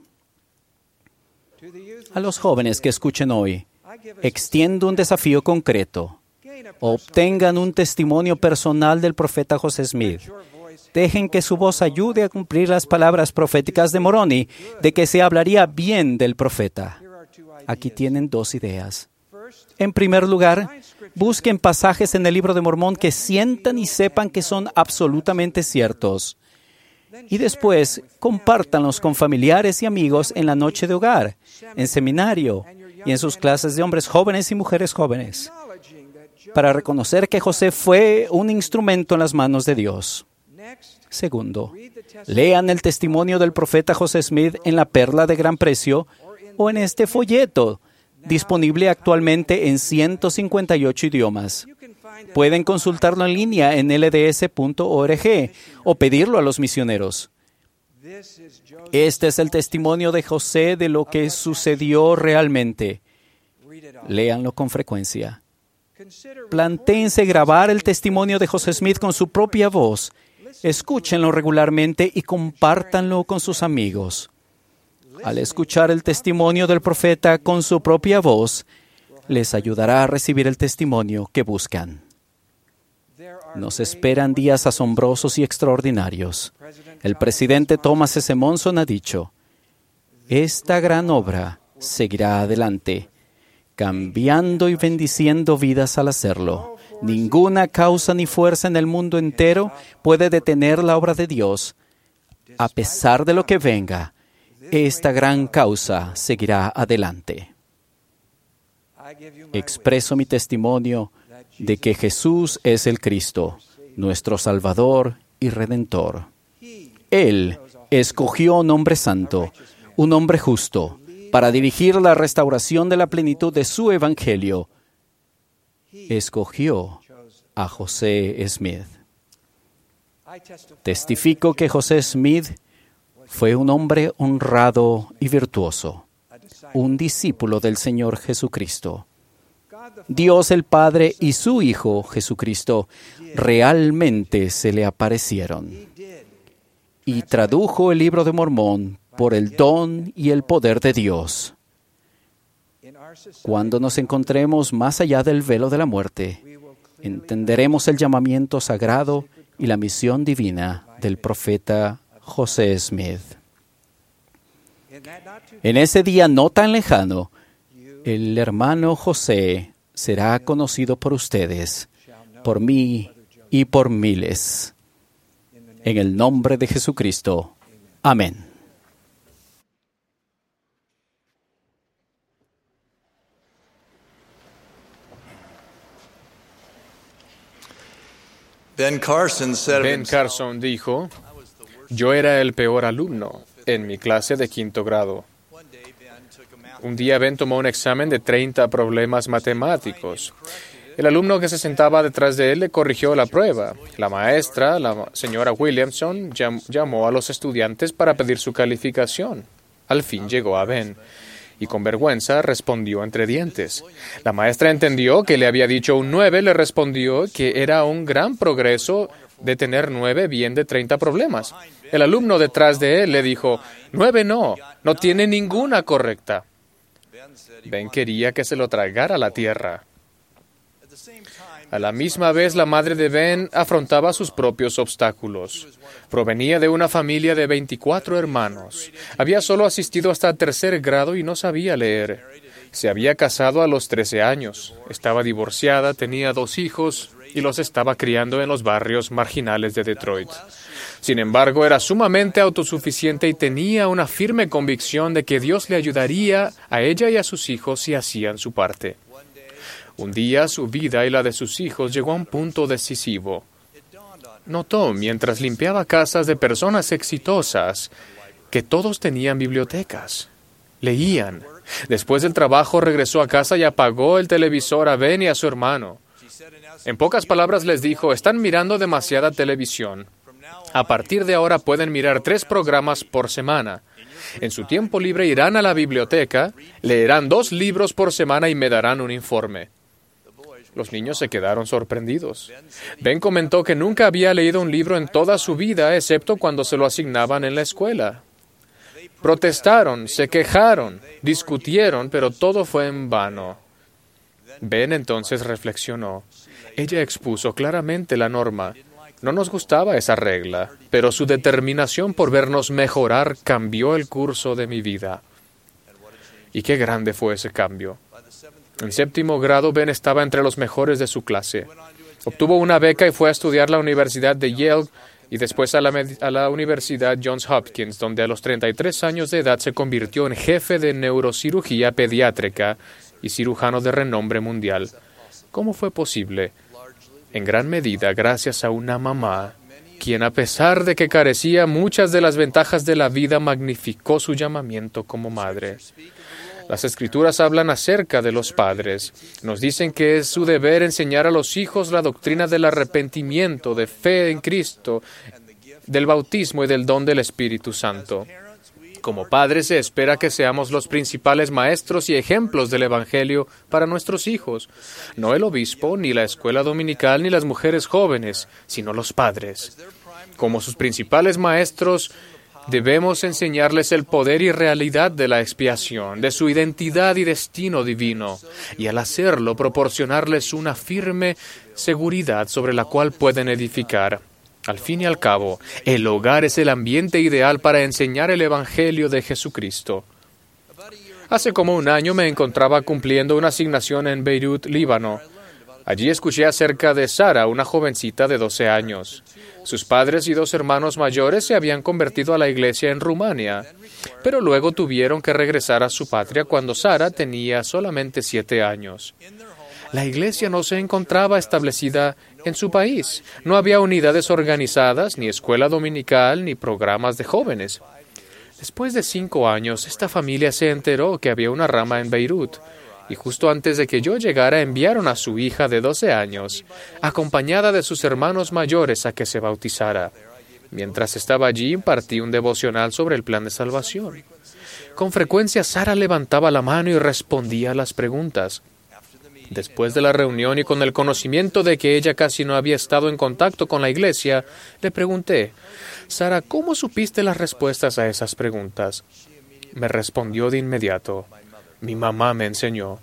A los jóvenes que escuchen hoy, extiendo un desafío concreto. Obtengan un testimonio personal del profeta José Smith. Dejen que su voz ayude a cumplir las palabras proféticas de Moroni de que se hablaría bien del profeta. Aquí tienen dos ideas. En primer lugar, busquen pasajes en el libro de Mormón que sientan y sepan que son absolutamente ciertos. Y después, compártanlos con familiares y amigos en la noche de hogar, en seminario y en sus clases de hombres jóvenes y mujeres jóvenes, para reconocer que José fue un instrumento en las manos de Dios. Segundo, lean el testimonio del profeta José Smith en la Perla de Gran Precio o en este folleto, disponible actualmente en 158 idiomas. Pueden consultarlo en línea en lds.org o pedirlo a los misioneros. Este es el testimonio de José de lo que sucedió realmente. Léanlo con frecuencia. Plantéense grabar el testimonio de José Smith con su propia voz. Escúchenlo regularmente y compártanlo con sus amigos. Al escuchar el testimonio del profeta con su propia voz, les ayudará a recibir el testimonio que buscan. Nos esperan días asombrosos y extraordinarios. El presidente Thomas S. Monson ha dicho, esta gran obra seguirá adelante, cambiando y bendiciendo vidas al hacerlo. Ninguna causa ni fuerza en el mundo entero puede detener la obra de Dios. A pesar de lo que venga, esta gran causa seguirá adelante. Expreso mi testimonio de que Jesús es el Cristo, nuestro Salvador y Redentor. Él escogió un hombre santo, un hombre justo, para dirigir la restauración de la plenitud de su evangelio. Escogió a José Smith. Testifico que José Smith fue un hombre honrado y virtuoso, un discípulo del Señor Jesucristo. Dios el Padre y su Hijo Jesucristo realmente se le aparecieron. Y tradujo el libro de Mormón por el don y el poder de Dios. Cuando nos encontremos más allá del velo de la muerte, entenderemos el llamamiento sagrado y la misión divina del profeta José Smith. En ese día no tan lejano, El hermano José será conocido por ustedes, por mí y por miles. En el nombre de Jesucristo. Amén. Ben Carson dijo, yo era el peor alumno en mi clase de quinto grado. Un día Ben tomó un examen de 30 problemas matemáticos. El alumno que se sentaba detrás de él le corrigió la prueba. La maestra, la señora Williamson, llamó a los estudiantes para pedir su calificación. Al fin llegó a Ben y con vergüenza respondió entre dientes. La maestra entendió que le había dicho un 9, le respondió que era un gran progreso de tener 9 bien de 30 problemas. El alumno detrás de él le dijo, 9 no tiene ninguna correcta. Ben quería que se lo tragara a la tierra. A la misma vez, la madre de Ben afrontaba sus propios obstáculos. Provenía de una familia de 24 hermanos. Había solo asistido hasta tercer grado y no sabía leer. Se había casado a los 13 años. Estaba divorciada, tenía 2 hijos y los estaba criando en los barrios marginales de Detroit. Sin embargo, era sumamente autosuficiente y tenía una firme convicción de que Dios le ayudaría a ella y a sus hijos si hacían su parte. Un día, su vida y la de sus hijos llegó a un punto decisivo. Notó, mientras limpiaba casas de personas exitosas, que todos tenían bibliotecas. Leían. Después del trabajo, regresó a casa y apagó el televisor a Ben y a su hermano. En pocas palabras les dijo, están mirando demasiada televisión. A partir de ahora pueden mirar 3 programas por semana. En su tiempo libre irán a la biblioteca, leerán 2 libros por semana y me darán un informe. Los niños se quedaron sorprendidos. Ben comentó que nunca había leído un libro en toda su vida, excepto cuando se lo asignaban en la escuela. Protestaron, se quejaron, discutieron, pero todo fue en vano. Ben entonces reflexionó. Ella expuso claramente la norma. No nos gustaba esa regla, pero su determinación por vernos mejorar cambió el curso de mi vida. Y qué grande fue ese cambio. En 7º grado, Ben estaba entre los mejores de su clase. Obtuvo una beca y fue a estudiar la Universidad de Yale y después a la Universidad Johns Hopkins, donde a los 33 años de edad se convirtió en jefe de neurocirugía pediátrica y cirujano de renombre mundial. ¿Cómo fue posible? En gran medida gracias a una mamá, quien a pesar de que carecía muchas de las ventajas de la vida, magnificó su llamamiento como madre. Las Escrituras hablan acerca de los padres. Nos dicen que es su deber enseñar a los hijos la doctrina del arrepentimiento, de fe en Cristo, del bautismo y del don del Espíritu Santo. Como padres se espera que seamos los principales maestros y ejemplos del Evangelio para nuestros hijos. No el obispo, ni la escuela dominical, ni las mujeres jóvenes, sino los padres. Como sus principales maestros, debemos enseñarles el poder y realidad de la expiación, de su identidad y destino divino, y al hacerlo proporcionarles una firme seguridad sobre la cual pueden edificar. Al fin y al cabo, el hogar es el ambiente ideal para enseñar el Evangelio de Jesucristo. Hace como un año me encontraba cumpliendo una asignación en Beirut, Líbano. Allí escuché acerca de Sara, una jovencita de 12 años. Sus padres y 2 hermanos mayores se habían convertido a la iglesia en Rumania, pero luego tuvieron que regresar a su patria cuando Sara tenía solamente 7 años. La iglesia no se encontraba establecida en su país. No había unidades organizadas, ni escuela dominical, ni programas de jóvenes. Después de 5 años, esta familia se enteró que había una rama en Beirut, y justo antes de que yo llegara enviaron a su hija de 12 años, acompañada de sus hermanos mayores, a que se bautizara. Mientras estaba allí, impartí un devocional sobre el plan de salvación. Con frecuencia, Sara levantaba la mano y respondía a las preguntas. Después de la reunión y con el conocimiento de que ella casi no había estado en contacto con la iglesia, le pregunté, Sara, ¿cómo supiste las respuestas a esas preguntas? Me respondió de inmediato, mi mamá me enseñó.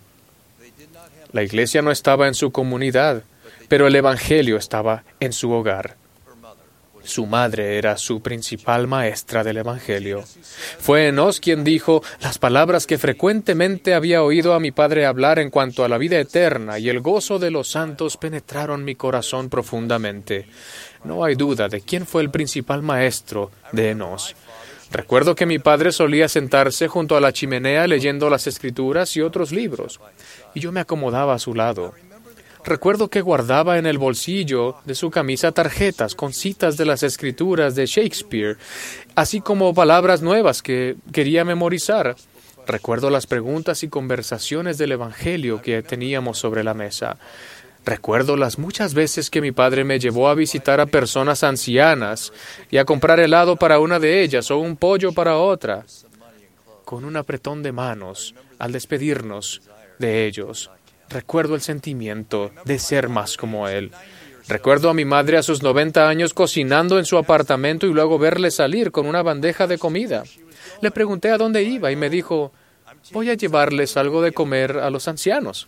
La iglesia no estaba en su comunidad, pero el Evangelio estaba en su hogar. Su madre era su principal maestra del Evangelio. Fue Enos quien dijo las palabras que frecuentemente había oído a mi padre hablar en cuanto a la vida eterna, y el gozo de los santos penetraron mi corazón profundamente. No hay duda de quién fue el principal maestro de Enos. Recuerdo que mi padre solía sentarse junto a la chimenea leyendo las Escrituras y otros libros, y yo me acomodaba a su lado. Recuerdo que guardaba en el bolsillo de su camisa tarjetas con citas de las Escrituras de Shakespeare, así como palabras nuevas que quería memorizar. Recuerdo las preguntas y conversaciones del Evangelio que teníamos sobre la mesa. Recuerdo las muchas veces que mi padre me llevó a visitar a personas ancianas y a comprar helado para una de ellas o un pollo para otra, con un apretón de manos al despedirnos de ellos. Recuerdo el sentimiento de ser más como él. Recuerdo a mi madre a sus 90 años cocinando en su apartamento y luego verle salir con una bandeja de comida. Le pregunté a dónde iba y me dijo, voy a llevarles algo de comer a los ancianos.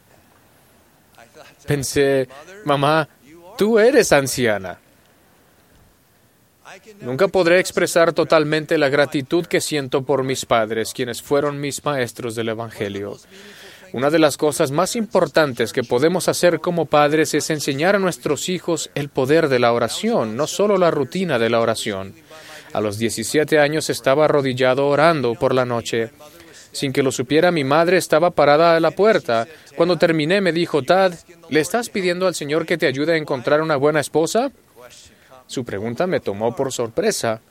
Pensé, mamá, tú eres anciana. Nunca podré expresar totalmente la gratitud que siento por mis padres, quienes fueron mis maestros del Evangelio. Una de las cosas más importantes que podemos hacer como padres es enseñar a nuestros hijos el poder de la oración, no solo la rutina de la oración. A los 17 años estaba arrodillado orando por la noche. Sin que lo supiera, mi madre estaba parada a la puerta. Cuando terminé me dijo, Tad, ¿le estás pidiendo al Señor que te ayude a encontrar una buena esposa? Su pregunta me tomó por sorpresa.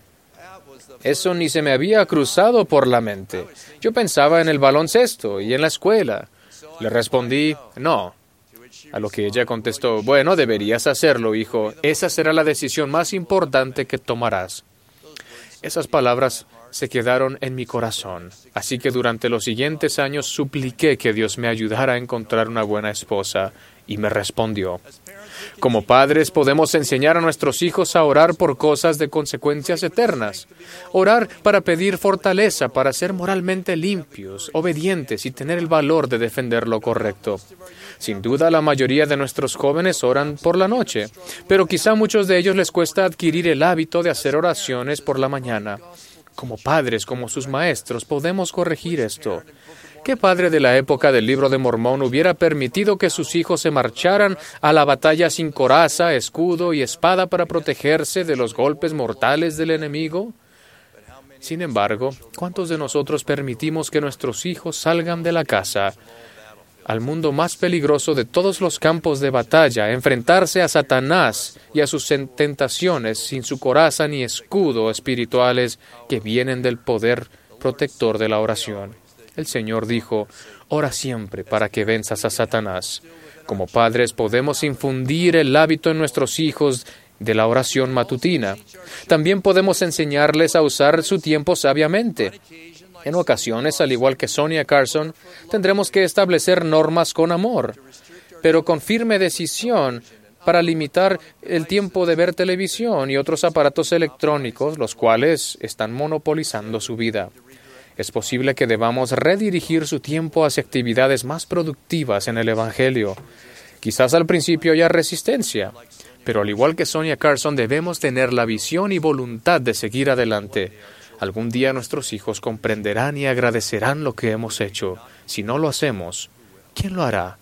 Eso ni se me había cruzado por la mente. Yo pensaba en el baloncesto y en la escuela. Le respondí, no. A lo que ella contestó, bueno, deberías hacerlo, hijo. Esa será la decisión más importante que tomarás. Esas palabras se quedaron en mi corazón. Así que durante los siguientes años supliqué que Dios me ayudara a encontrar una buena esposa, y me respondió. Como padres podemos enseñar a nuestros hijos a orar por cosas de consecuencias eternas. Orar para pedir fortaleza, para ser moralmente limpios, obedientes y tener el valor de defender lo correcto. Sin duda, la mayoría de nuestros jóvenes oran por la noche, pero quizá a muchos de ellos les cuesta adquirir el hábito de hacer oraciones por la mañana. Como padres, como sus maestros, podemos corregir esto. ¿Qué padre de la época del Libro de Mormón hubiera permitido que sus hijos se marcharan a la batalla sin coraza, escudo y espada para protegerse de los golpes mortales del enemigo? Sin embargo, ¿cuántos de nosotros permitimos que nuestros hijos salgan de la casa al mundo más peligroso de todos los campos de batalla, a enfrentarse a Satanás y a sus tentaciones sin su coraza ni escudo espirituales que vienen del poder protector de la oración? El Señor dijo, ora siempre para que venzas a Satanás. Como padres podemos infundir el hábito en nuestros hijos de la oración matutina. También podemos enseñarles a usar su tiempo sabiamente. En ocasiones, al igual que Sonia Carson, tendremos que establecer normas con amor, pero con firme decisión para limitar el tiempo de ver televisión y otros aparatos electrónicos, los cuales están monopolizando su vida. Es posible que debamos redirigir su tiempo hacia actividades más productivas en el Evangelio. Quizás al principio haya resistencia, pero al igual que Sonia Carson debemos tener la visión y voluntad de seguir adelante. Algún día nuestros hijos comprenderán y agradecerán lo que hemos hecho. Si no lo hacemos, ¿quién lo hará?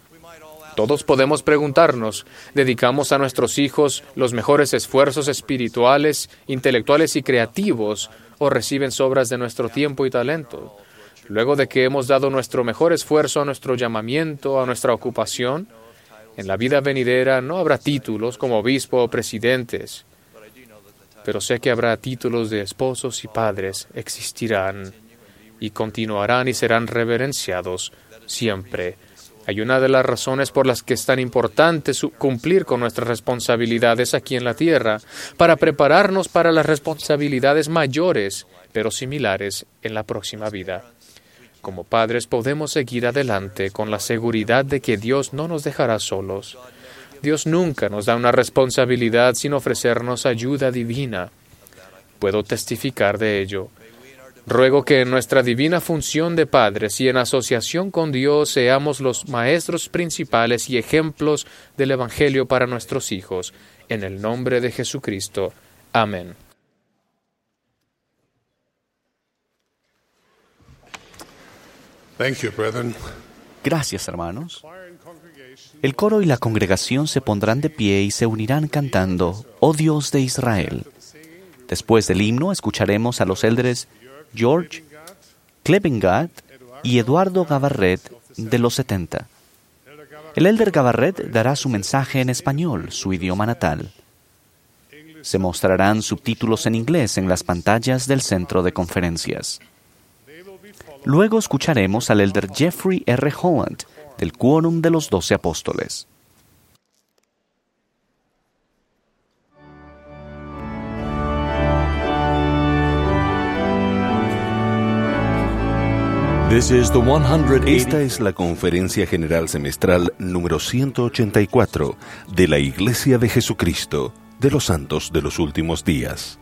Todos podemos preguntarnos, ¿dedicamos a nuestros hijos los mejores esfuerzos espirituales, intelectuales y creativos, o reciben sobras de nuestro tiempo y talento? Luego de que hemos dado nuestro mejor esfuerzo a nuestro llamamiento, a nuestra ocupación, en la vida venidera no habrá títulos como obispo o presidentes, pero sé que habrá títulos de esposos y padres, existirán y continuarán y serán reverenciados siempre. Hay una de las razones por las que es tan importante cumplir con nuestras responsabilidades aquí en la tierra, para prepararnos para las responsabilidades mayores, pero similares, en la próxima vida. Como padres podemos seguir adelante con la seguridad de que Dios no nos dejará solos. Dios nunca nos da una responsabilidad sin ofrecernos ayuda divina. Puedo testificar de ello. Ruego que en nuestra divina función de padres y en asociación con Dios seamos los maestros principales y ejemplos del Evangelio para nuestros hijos. En el nombre de Jesucristo. Amén. Thank you, brethren. Gracias, hermanos. El coro y la congregación se pondrán de pie y se unirán cantando, Oh Dios de Israel. Después del himno escucharemos a los élderes George Klebengat y Eduardo Gabarret de los 70. El élder Gabarret dará su mensaje en español, su idioma natal. Se mostrarán subtítulos en inglés en las pantallas del centro de conferencias. Luego escucharemos al elder Jeffrey R. Holland, del Quórum de los 12 Apóstoles. Esta es la Conferencia General Semestral número 184 de la Iglesia de Jesucristo de los Santos de los Últimos Días.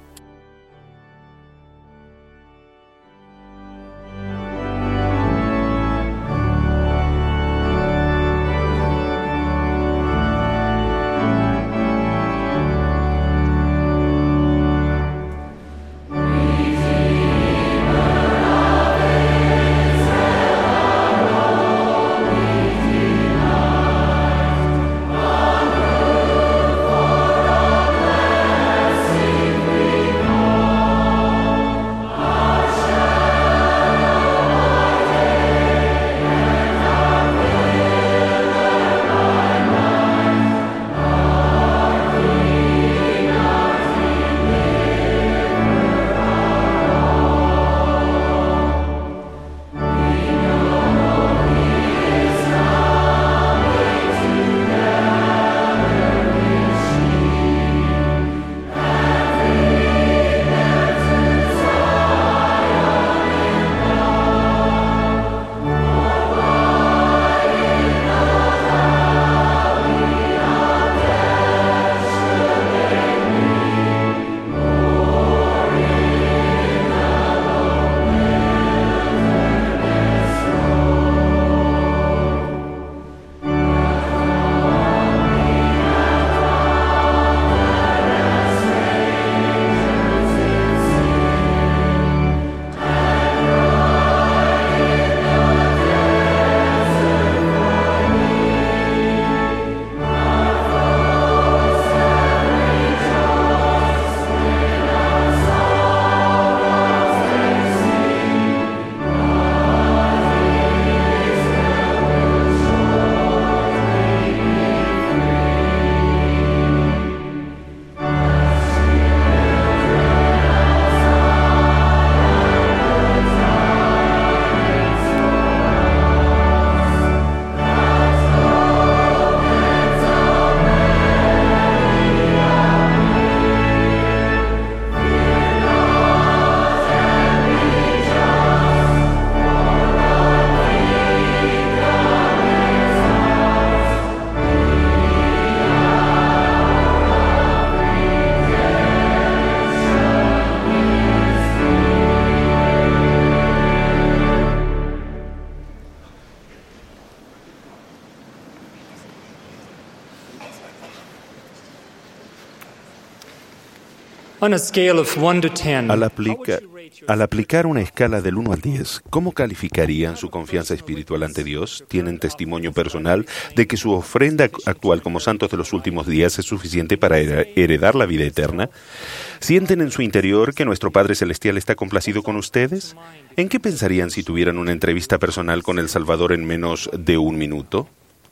Al aplicar una escala del 1 al 10, ¿cómo calificarían su confianza espiritual ante Dios? ¿Tienen testimonio personal de que su ofrenda actual como santos de los últimos días es suficiente para heredar la vida eterna? ¿Sienten en su interior que nuestro Padre Celestial está complacido con ustedes? ¿En qué pensarían si tuvieran una entrevista personal con el Salvador en menos de un minuto?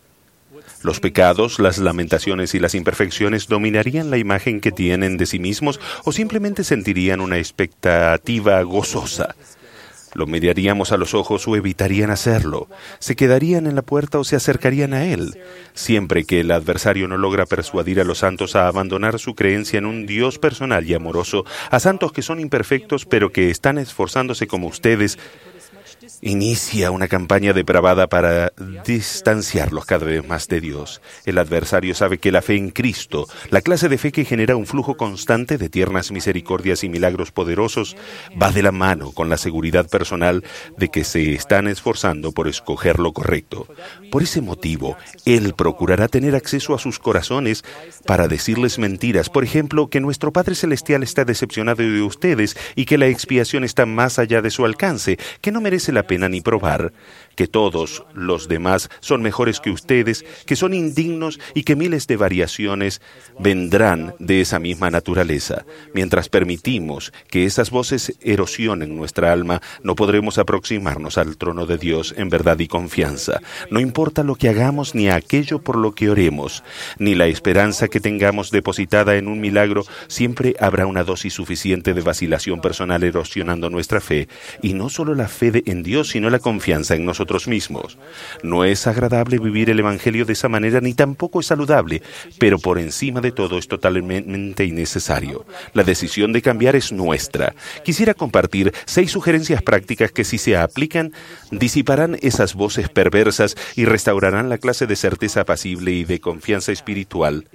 ¿Los pecados, las lamentaciones y las imperfecciones dominarían la imagen que tienen de sí mismos o simplemente sentirían una expectativa gozosa? ¿Lo miraríamos a los ojos o evitarían hacerlo? ¿Se quedarían en la puerta o se acercarían a Él? Siempre que el adversario no logra persuadir a los santos a abandonar su creencia en un Dios personal y amoroso, a santos que son imperfectos pero que están esforzándose como ustedes, inicia una campaña depravada para distanciarlos cada vez más de Dios. El adversario sabe que la fe en Cristo, la clase de fe que genera un flujo constante de tiernas misericordias y milagros poderosos, va de la mano con la seguridad personal de que se están esforzando por escoger lo correcto. Por ese motivo, Él procurará tener acceso a sus corazones para decirles mentiras. Por ejemplo, que nuestro Padre Celestial está decepcionado de ustedes y que la expiación está más allá de su alcance, que no merece la pena ni probar, que todos los demás son mejores que ustedes, que son indignos y que miles de variaciones vendrán de esa misma naturaleza. Mientras permitimos que esas voces erosionen nuestra alma, no podremos aproximarnos al trono de Dios en verdad y confianza. No importa lo que hagamos ni aquello por lo que oremos, ni la esperanza que tengamos depositada en un milagro, siempre habrá una dosis suficiente de vacilación personal erosionando nuestra fe, y no solo la fe en Dios, sino la confianza en nosotros mismos. No es agradable vivir el Evangelio de esa manera, ni tampoco es saludable, pero por encima de todo es totalmente innecesario. La decisión de cambiar es nuestra. Quisiera compartir 6 sugerencias prácticas que, si se aplican, disiparán esas voces perversas y restaurarán la clase de certeza apacible y de confianza espiritual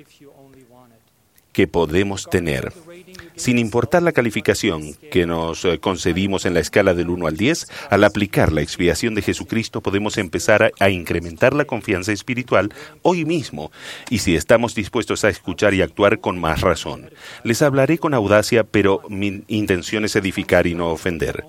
que podemos tener. Sin importar la calificación que nos concedimos en la escala del 1 al 10, al aplicar la expiación de Jesucristo podemos empezar a incrementar la confianza espiritual hoy mismo, y si estamos dispuestos a escuchar y actuar con más razón. Les hablaré con audacia, pero mi intención es edificar y no ofender.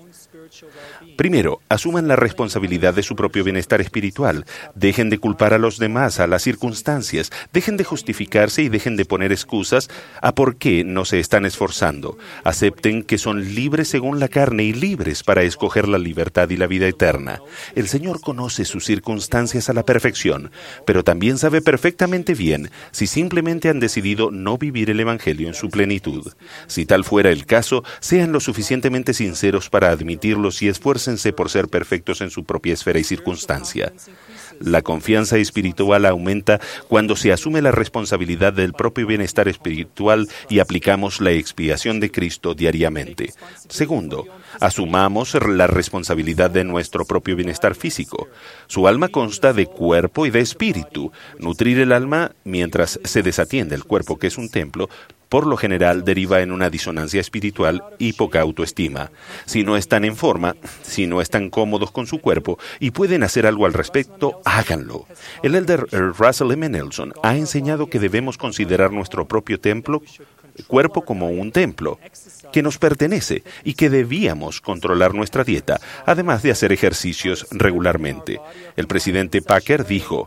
Primero, asuman la responsabilidad de su propio bienestar espiritual. Dejen de culpar a los demás, a las circunstancias. Dejen de justificarse y dejen de poner excusas a por qué no se están esforzando. Acepten que son libres según la carne y libres para escoger la libertad y la vida eterna. El Señor conoce sus circunstancias a la perfección, pero también sabe perfectamente bien si simplemente han decidido no vivir el Evangelio en su plenitud. Si tal fuera el caso, sean lo suficientemente sinceros para admitirlos y esfuércense por ser perfectos en su propia esfera y circunstancia. La confianza espiritual aumenta cuando se asume la responsabilidad del propio bienestar espiritual y aplicamos la expiación de Cristo diariamente. Segundo, asumamos la responsabilidad de nuestro propio bienestar físico. Su alma consta de cuerpo y de espíritu. Nutrir el alma mientras se desatiende el cuerpo, que es un templo, por lo general deriva en una disonancia espiritual y poca autoestima. Si no están en forma, si no están cómodos con su cuerpo y pueden hacer algo al respecto, háganlo. El elder Russell M. Nelson ha enseñado que debemos considerar nuestro propio cuerpo como un templo que nos pertenece y que debíamos controlar nuestra dieta, además de hacer ejercicios regularmente. El presidente Packer dijo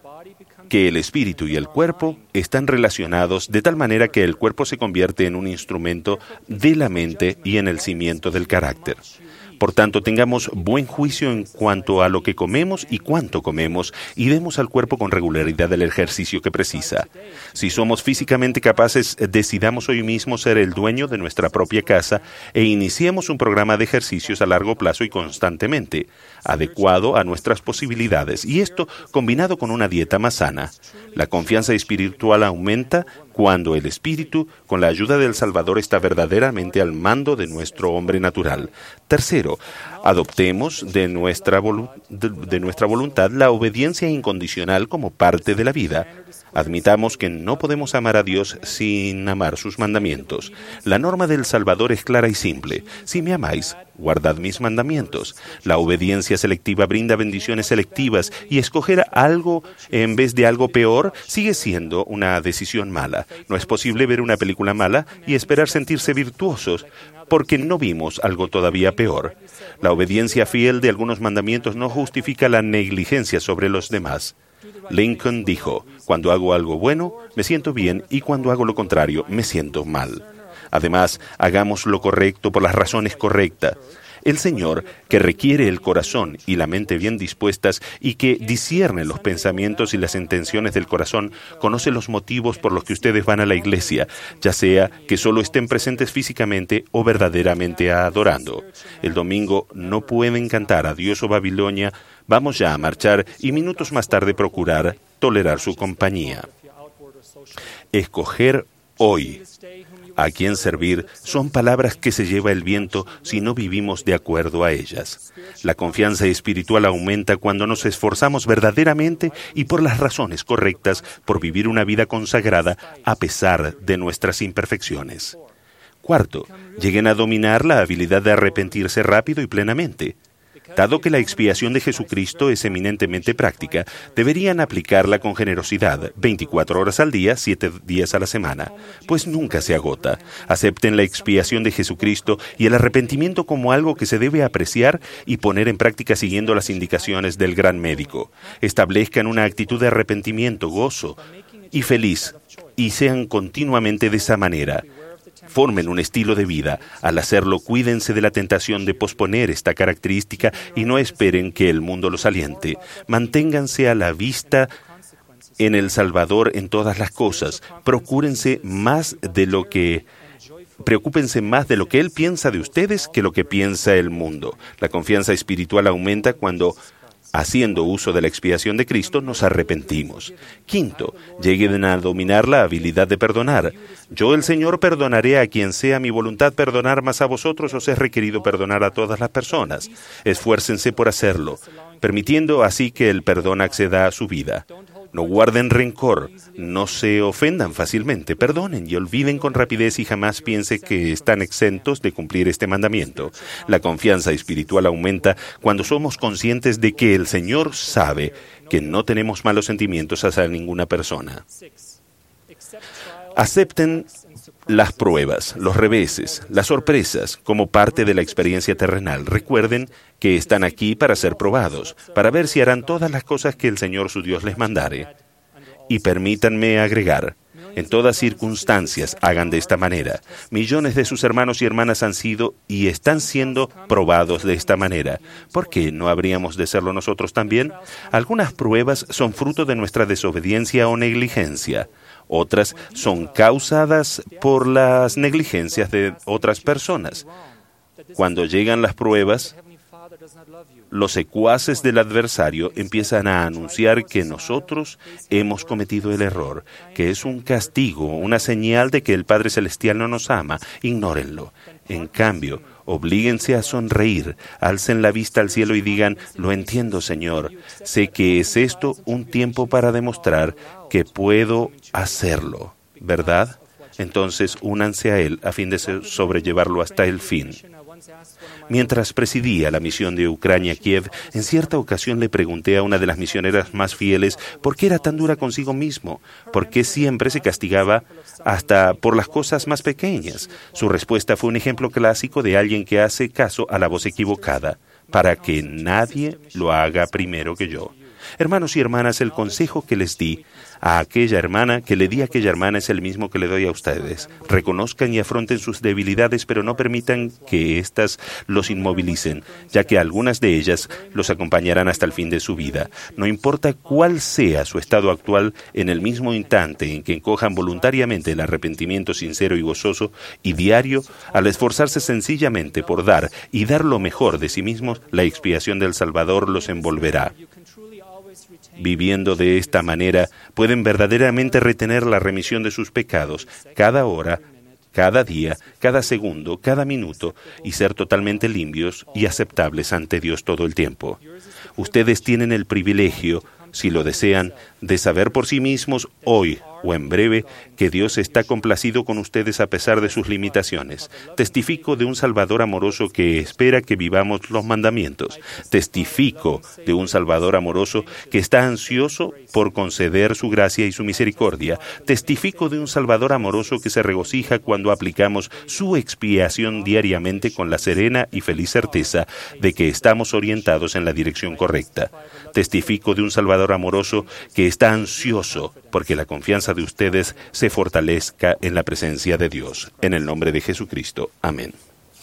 que el espíritu y el cuerpo están relacionados de tal manera que el cuerpo se convierte en un instrumento de la mente y en el cimiento del carácter. Por tanto, tengamos buen juicio en cuanto a lo que comemos y cuánto comemos, y demos al cuerpo con regularidad el ejercicio que precisa. Si somos físicamente capaces, decidamos hoy mismo ser el dueño de nuestra propia casa e iniciemos un programa de ejercicios a largo plazo y constantemente, adecuado a nuestras posibilidades, y esto combinado con una dieta más sana. La confianza espiritual aumenta cuando el espíritu, con la ayuda del Salvador, está verdaderamente al mando de nuestro hombre natural. Tercero, adoptemos de nuestra voluntad la obediencia incondicional como parte de la vida. Admitamos que no podemos amar a Dios sin amar sus mandamientos. La norma del Salvador es clara y simple. Si me amáis, guardad mis mandamientos. La obediencia selectiva brinda bendiciones selectivas, y escoger algo en vez de algo peor sigue siendo una decisión mala. No es posible ver una película mala y esperar sentirse virtuosos, porque no vimos algo todavía peor. La obediencia fiel de algunos mandamientos no justifica la negligencia sobre los demás. Lincoln dijo: cuando hago algo bueno, me siento bien, y cuando hago lo contrario, me siento mal. Además, hagamos lo correcto por las razones correctas. El Señor, que requiere el corazón y la mente bien dispuestas y que discierne los pensamientos y las intenciones del corazón, conoce los motivos por los que ustedes van a la iglesia, ya sea que solo estén presentes físicamente o verdaderamente adorando. El domingo no pueden cantar Adiós, oh Babilonia, vamos ya a marchar, y minutos más tarde procurar tolerar su compañía. Escoger hoy a quién servir son palabras que se lleva el viento si no vivimos de acuerdo a ellas. La confianza espiritual aumenta cuando nos esforzamos verdaderamente y por las razones correctas por vivir una vida consagrada a pesar de nuestras imperfecciones. Cuarto, lleguen a dominar la habilidad de arrepentirse rápido y plenamente. Dado que la expiación de Jesucristo es eminentemente práctica, deberían aplicarla con generosidad, 24 horas al día, 7 días a la semana, pues nunca se agota. Acepten la expiación de Jesucristo y el arrepentimiento como algo que se debe apreciar y poner en práctica siguiendo las indicaciones del gran médico. Establezcan una actitud de arrepentimiento, gozo y feliz, y sean continuamente de esa manera. Formen un estilo de vida. Al hacerlo, cuídense de la tentación de posponer esta característica y no esperen que el mundo los aliente. Manténganse a la vista en el Salvador en todas las cosas. Preocúpense más de lo que Él piensa de ustedes que lo que piensa el mundo. La confianza espiritual aumenta cuando, haciendo uso de la expiación de Cristo, nos arrepentimos. Quinto, lleguen a dominar la habilidad de perdonar. Yo, el Señor, perdonaré a quien sea mi voluntad perdonar, mas a vosotros os es requerido perdonar a todas las personas. Esfuércense por hacerlo, permitiendo así que el perdón acceda a su vida. No guarden rencor, no se ofendan fácilmente, perdonen y olviden con rapidez y jamás piense que están exentos de cumplir este mandamiento. La confianza espiritual aumenta cuando somos conscientes de que el Señor sabe que no tenemos malos sentimientos hacia ninguna persona. Acepten las pruebas, los reveses, las sorpresas como parte de la experiencia terrenal. Recuerden que están aquí para ser probados, para ver si harán todas las cosas que el Señor su Dios les mandare. Y permítanme agregar, en todas circunstancias hagan de esta manera. Millones de sus hermanos y hermanas han sido y están siendo probados de esta manera. ¿Por qué no habríamos de serlo nosotros también? Algunas pruebas son fruto de nuestra desobediencia o negligencia. Otras son causadas por las negligencias de otras personas. Cuando llegan las pruebas, los secuaces del adversario empiezan a anunciar que nosotros hemos cometido el error, que es un castigo, una señal de que el Padre Celestial no nos ama. Ignórenlo. En cambio, oblíguense a sonreír, alcen la vista al cielo y digan: lo entiendo, Señor. Sé que es esto un tiempo para demostrar que puedo hacerlo, ¿verdad? Entonces únanse a Él a fin de sobrellevarlo hasta el fin. Mientras presidía la misión de Ucrania-Kiev, en cierta ocasión le pregunté a una de las misioneras más fieles por qué era tan dura consigo mismo, por qué siempre se castigaba hasta por las cosas más pequeñas. Su respuesta fue un ejemplo clásico de alguien que hace caso a la voz equivocada, para que nadie lo haga primero que yo. Hermanos y hermanas, el consejo que les di a aquella hermana, que le di a aquella hermana, es el mismo que le doy a ustedes. Reconozcan y afronten sus debilidades, pero no permitan que éstas los inmovilicen, ya que algunas de ellas los acompañarán hasta el fin de su vida. No importa cuál sea su estado actual, en el mismo instante en que encojan voluntariamente el arrepentimiento sincero y gozoso y diario, al esforzarse sencillamente por dar y dar lo mejor de sí mismos, la expiación del Salvador los envolverá. Viviendo de esta manera, pueden verdaderamente retener la remisión de sus pecados cada hora, cada día, cada segundo, cada minuto, y ser totalmente limpios y aceptables ante Dios todo el tiempo. Ustedes tienen el privilegio, si lo desean, de saber por sí mismos hoy o en breve que Dios está complacido con ustedes a pesar de sus limitaciones. Testifico de un Salvador amoroso que espera que vivamos los mandamientos. Testifico de un Salvador amoroso que está ansioso por conceder su gracia y su misericordia. Testifico de un Salvador amoroso que se regocija cuando aplicamos su expiación diariamente con la serena y feliz certeza de que estamos orientados en la dirección correcta. Testifico de un Salvador amoroso que está ansioso porque la confianza de ustedes se fortalezca en la presencia de Dios. En el nombre de Jesucristo. Amén.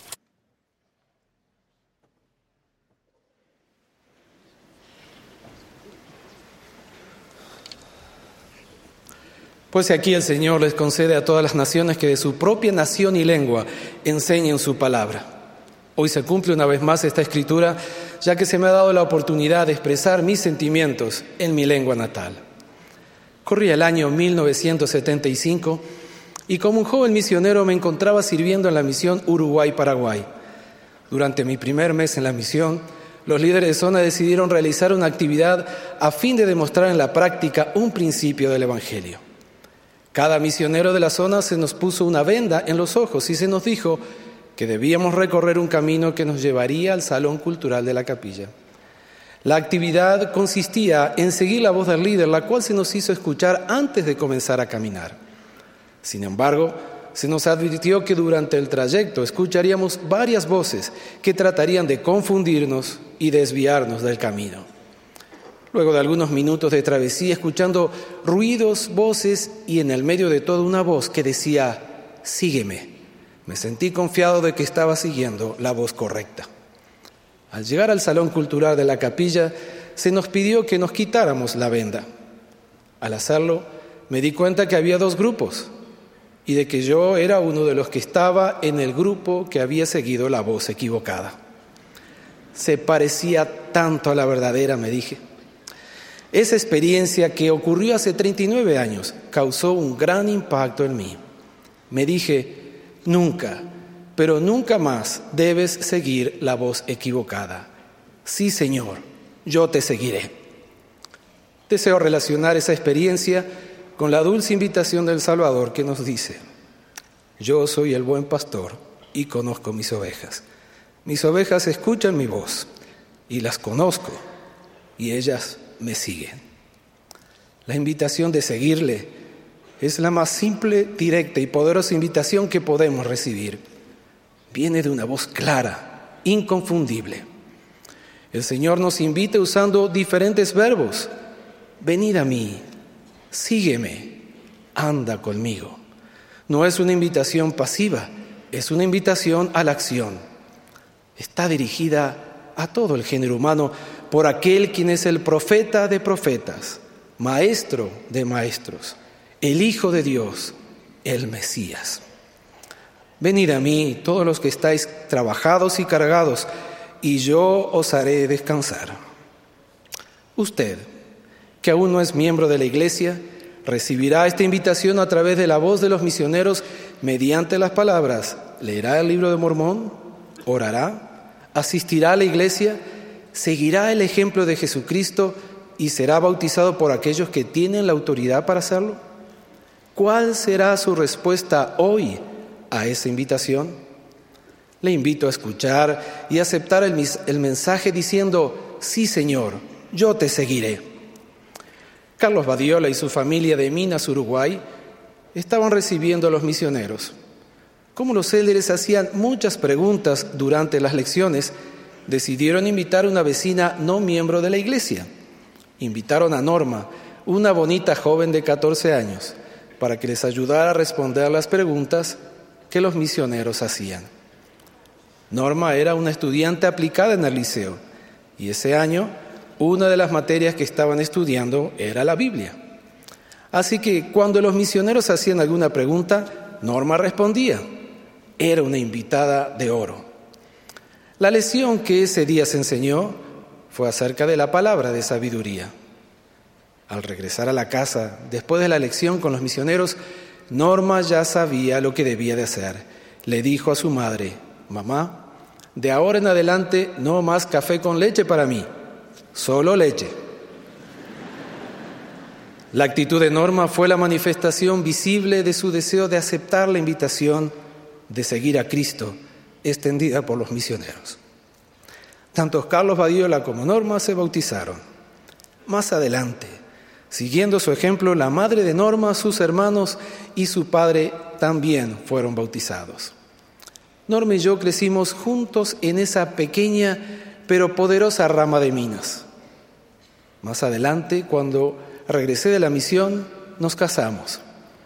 Pues aquí el Señor les concede a todas las naciones que de su propia nación y lengua enseñen su palabra. Hoy se cumple una vez más esta escritura, ya que se me ha dado la oportunidad de expresar mis sentimientos en mi lengua natal. Corría el año 1975, y como un joven misionero me encontraba sirviendo en la misión Uruguay-Paraguay. Durante mi primer mes en la misión, los líderes de zona decidieron realizar una actividad a fin de demostrar en la práctica un principio del Evangelio. Cada misionero de la zona se nos puso una venda en los ojos y se nos dijo que debíamos recorrer un camino que nos llevaría al salón cultural de la capilla. La actividad consistía en seguir la voz del líder, la cual se nos hizo escuchar antes de comenzar a caminar. Sin embargo, se nos advirtió que durante el trayecto escucharíamos varias voces que tratarían de confundirnos y desviarnos del camino. Luego de algunos minutos de travesía, escuchando ruidos, voces y en el medio de todo una voz que decía, sígueme, me sentí confiado de que estaba siguiendo la voz correcta. Al llegar al salón cultural de la capilla, se nos pidió que nos quitáramos la venda. Al hacerlo, me di cuenta que había dos grupos y de que yo era uno de los que estaba en el grupo que había seguido la voz equivocada. Se parecía tanto a la verdadera, me dije. Esa experiencia que ocurrió hace 39 años causó un gran impacto en mí. Me dije, nunca, pero nunca más debes seguir la voz equivocada. Sí, Señor, yo te seguiré. Deseo relacionar esa experiencia con la dulce invitación del Salvador que nos dice, yo soy el buen pastor y conozco mis ovejas. Mis ovejas escuchan mi voz y las conozco y ellas me siguen. La invitación de seguirle es la más simple, directa y poderosa invitación que podemos recibir. Viene de una voz clara, inconfundible. El Señor nos invita usando diferentes verbos. Venid a mí, sígueme, anda conmigo. No es una invitación pasiva, es una invitación a la acción. Está dirigida a todo el género humano por aquel quien es el profeta de profetas, maestro de maestros, el Hijo de Dios, el Mesías. Venid a mí, todos los que estáis trabajados y cargados, y yo os haré descansar. Usted, que aún no es miembro de la Iglesia, recibirá esta invitación a través de la voz de los misioneros mediante las palabras, leerá el libro de Mormón, orará, asistirá a la iglesia, seguirá el ejemplo de Jesucristo y será bautizado por aquellos que tienen la autoridad para hacerlo. ¿Cuál será su respuesta hoy a esa invitación? Le invito a escuchar y aceptar el mensaje diciendo, sí, Señor, yo te seguiré. Carlos Badiola y su familia de Minas, Uruguay, estaban recibiendo a los misioneros. Como los líderes hacían muchas preguntas durante las lecciones, decidieron invitar a una vecina no miembro de la iglesia. Invitaron a Norma, una bonita joven de 14 años, para que les ayudara a responder las preguntas que los misioneros hacían. Norma era una estudiante aplicada en el liceo, y ese año una de las materias que estaban estudiando era la Biblia. Así que cuando los misioneros hacían alguna pregunta, Norma respondía. Era una invitada de oro. La lección que ese día se enseñó fue acerca de la palabra de sabiduría. Al regresar a la casa, después de la lección con los misioneros, Norma ya sabía lo que debía de hacer. Le dijo a su madre, mamá, de ahora en adelante no más café con leche para mí. Solo leche. La actitud de Norma fue la manifestación visible de su deseo de aceptar la invitación de seguir a Cristo extendida por los misioneros. Tanto Carlos Badiola como Norma se bautizaron. Más adelante, siguiendo su ejemplo, la madre de Norma, sus hermanos y su padre también fueron bautizados. Norma y yo crecimos juntos en esa pequeña pero poderosa rama de Minas. Más adelante, cuando regresé de la misión, nos casamos.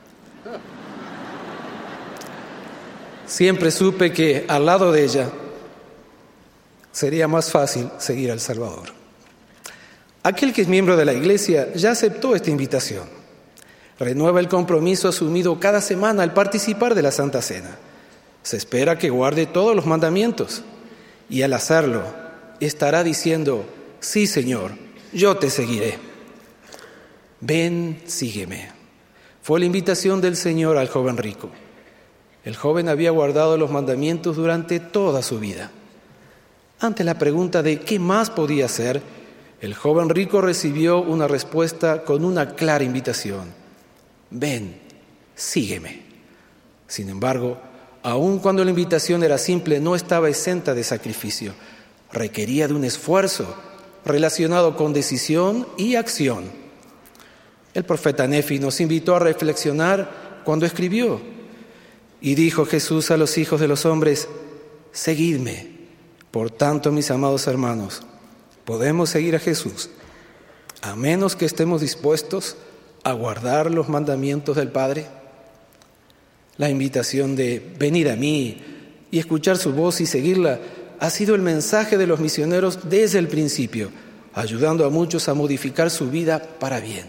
Siempre supe que al lado de ella sería más fácil seguir al Salvador. Aquel que es miembro de la iglesia ya aceptó esta invitación. Renueva el compromiso asumido cada semana al participar de la Santa Cena. Se espera que guarde todos los mandamientos y al hacerlo estará diciendo, sí, Señor, yo te seguiré. Ven, sígueme. fue la invitación del Señor al joven rico. El joven había guardado los mandamientos durante toda su vida. Ante la pregunta de qué más podía hacer, el joven rico recibió una respuesta con una clara invitación: ven, sígueme. Sin embargo, aun cuando la invitación era simple, no estaba exenta de sacrificio. Requería de un esfuerzo relacionado con decisión y acción. El profeta Nefi nos invitó a reflexionar cuando escribió: y dijo Jesús a los hijos de los hombres, seguidme. Por tanto, mis amados hermanos, podemos seguir a Jesús, a menos que estemos dispuestos a guardar los mandamientos del Padre. La invitación de venir a mí y escuchar su voz y seguirla ha sido el mensaje de los misioneros desde el principio, ayudando a muchos a modificar su vida para bien.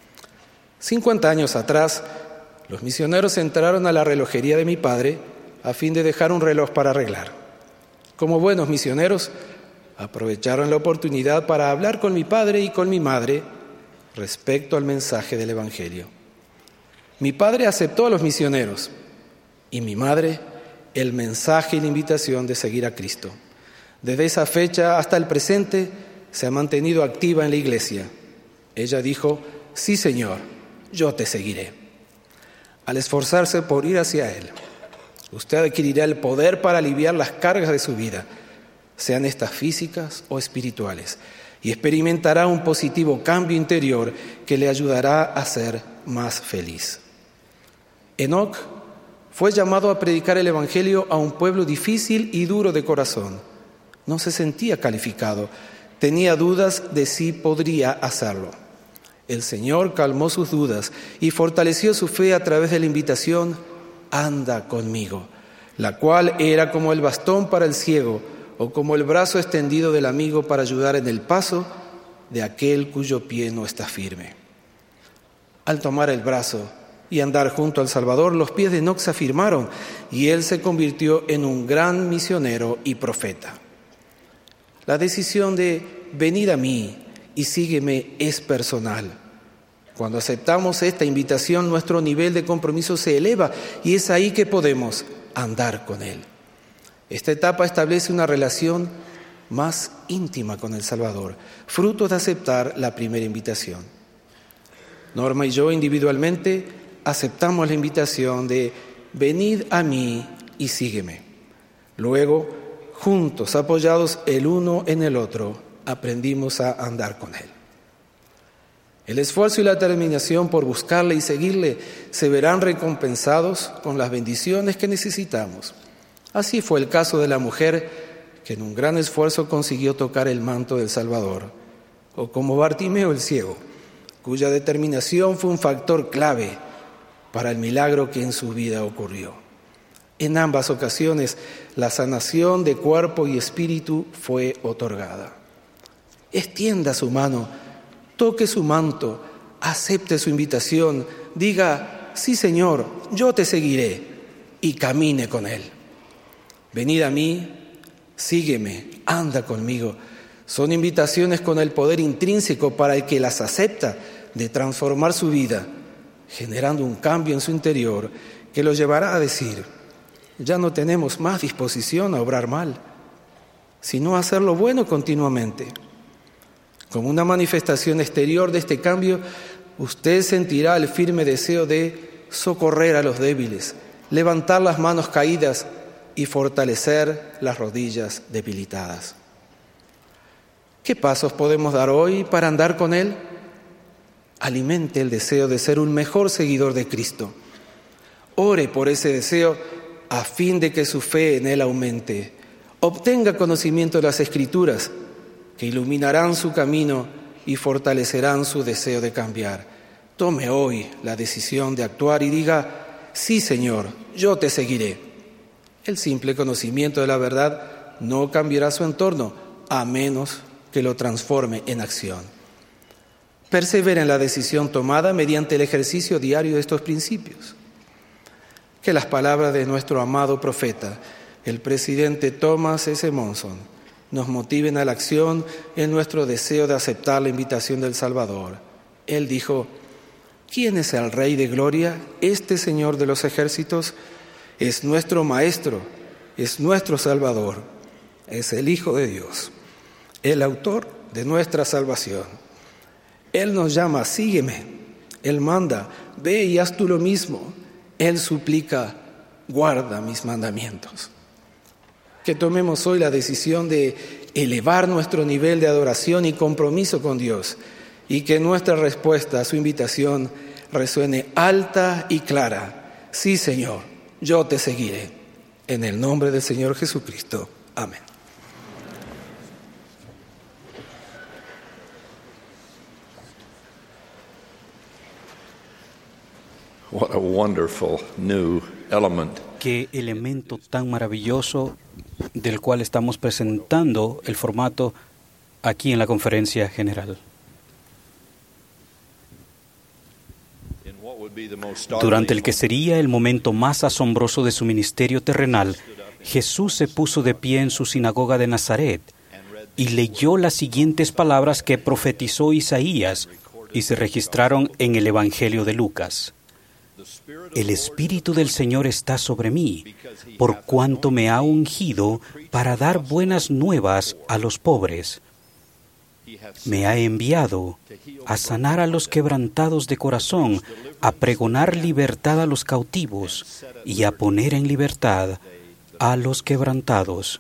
50 años atrás, los misioneros entraron a la relojería de mi padre a fin de dejar un reloj para arreglar. Como buenos misioneros, aprovecharon la oportunidad para hablar con mi padre y con mi madre respecto al mensaje del Evangelio. Mi padre aceptó a los misioneros y mi madre el mensaje y la invitación de seguir a Cristo. Desde esa fecha hasta el presente se ha mantenido activa en la iglesia. Ella dijo: sí, Señor, yo te seguiré. Al esforzarse por ir hacia Él, usted adquirirá el poder para aliviar las cargas de su vida, sean estas físicas o espirituales, y experimentará un positivo cambio interior que le ayudará a ser más feliz. Enoc fue llamado a predicar el Evangelio a un pueblo difícil y duro de corazón. No se sentía calificado, tenía dudas de si podría hacerlo. El Señor calmó sus dudas y fortaleció su fe a través de la invitación: anda conmigo, la cual era como el bastón para el ciego o como el brazo extendido del amigo para ayudar en el paso de aquel cuyo pie no está firme. Al tomar el brazo y andar junto al Salvador, los pies de Enoc se afirmaron y él se convirtió en un gran misionero y profeta. La decisión de venir a mí y sígueme es personal. Cuando aceptamos esta invitación, nuestro nivel de compromiso se eleva y es ahí que podemos andar con Él. Esta etapa establece una relación más íntima con el Salvador, fruto de aceptar la primera invitación. Norma y yo individualmente aceptamos la invitación de venid a mí y sígueme. Luego, juntos, apoyados el uno en el otro, aprendimos a andar con Él. El esfuerzo y la determinación por buscarle y seguirle se verán recompensados con las bendiciones que necesitamos. Así fue el caso de la mujer que en un gran esfuerzo consiguió tocar el manto del Salvador, o como Bartimeo el ciego, cuya determinación fue un factor clave para el milagro que en su vida ocurrió. En ambas ocasiones, la sanación de cuerpo y espíritu fue otorgada. Extienda su mano, toque su manto, acepte su invitación, diga: sí, Señor, yo te seguiré, y camine con Él. Venid a mí, sígueme, anda conmigo. Son invitaciones con el poder intrínseco para el que las acepta de transformar su vida, generando un cambio en su interior que lo llevará a decir: ya no tenemos más disposición a obrar mal, sino a hacer lo bueno continuamente. Como una manifestación exterior de este cambio, usted sentirá el firme deseo de socorrer a los débiles, levantar las manos caídas y fortalecer las rodillas debilitadas. ¿Qué pasos podemos dar hoy para andar con Él? Alimente el deseo de ser un mejor seguidor de Cristo. Ore por ese deseo a fin de que su fe en Él aumente. Obtenga conocimiento de las Escrituras, que iluminarán su camino y fortalecerán su deseo de cambiar. Tome hoy la decisión de actuar y diga: sí, Señor, yo te seguiré. El simple conocimiento de la verdad no cambiará su entorno, a menos que lo transforme en acción. Persevera en la decisión tomada mediante el ejercicio diario de estos principios. Que las palabras de nuestro amado profeta, el presidente Thomas S. Monson, nos motiven a la acción en nuestro deseo de aceptar la invitación del Salvador. Él dijo: ¿quién es el Rey de Gloria? Este Señor de los ejércitos es nuestro Maestro, es nuestro Salvador, es el Hijo de Dios, el autor de nuestra salvación. Él nos llama, sígueme. Él manda, ve y haz tú lo mismo. Él suplica, guarda mis mandamientos. Que tomemos hoy la decisión de elevar nuestro nivel de adoración y compromiso con Dios, y que nuestra respuesta a su invitación resuene alta y clara. Sí, Señor, yo te seguiré. En el nombre del Señor Jesucristo. Amén. What a wonderful new element. Qué elemento tan maravilloso del cual estamos presentando el formato aquí en la conferencia general. Durante el que sería el momento más asombroso de su ministerio terrenal, Jesús se puso de pie en su sinagoga de Nazaret y leyó las siguientes palabras que profetizó Isaías y se registraron en el Evangelio de Lucas. El Espíritu del Señor está sobre mí, por cuanto me ha ungido para dar buenas nuevas a los pobres. Me ha enviado a sanar a los quebrantados de corazón, a pregonar libertad a los cautivos y a poner en libertad a los quebrantados.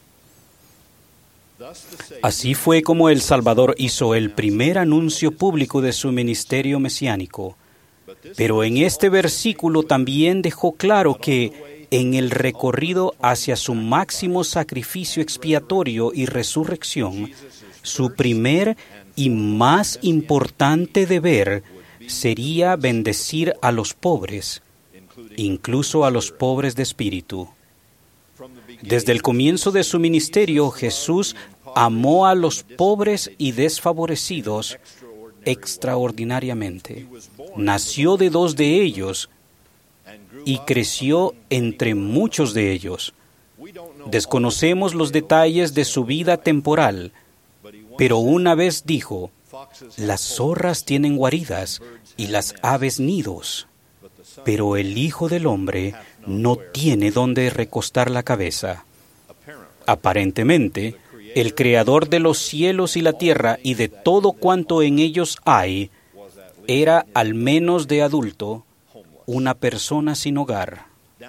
Así fue como el Salvador hizo el primer anuncio público de su ministerio mesiánico. Pero en este versículo también dejó claro que en el recorrido hacia su máximo sacrificio expiatorio y resurrección, su primer y más importante deber sería bendecir a los pobres, incluso a los pobres de espíritu. Desde el comienzo de su ministerio, Jesús amó a los pobres y desfavorecidos extraordinariamente. Nació de 2 de ellos y creció entre muchos de ellos. Desconocemos los detalles de su vida temporal, pero una vez dijo: las zorras tienen guaridas y las aves nidos, pero el Hijo del Hombre no tiene dónde recostar la cabeza. Aparentemente, el Creador de los cielos y la tierra y de todo cuanto en ellos hay, era, al menos de adulto, una persona sin hogar.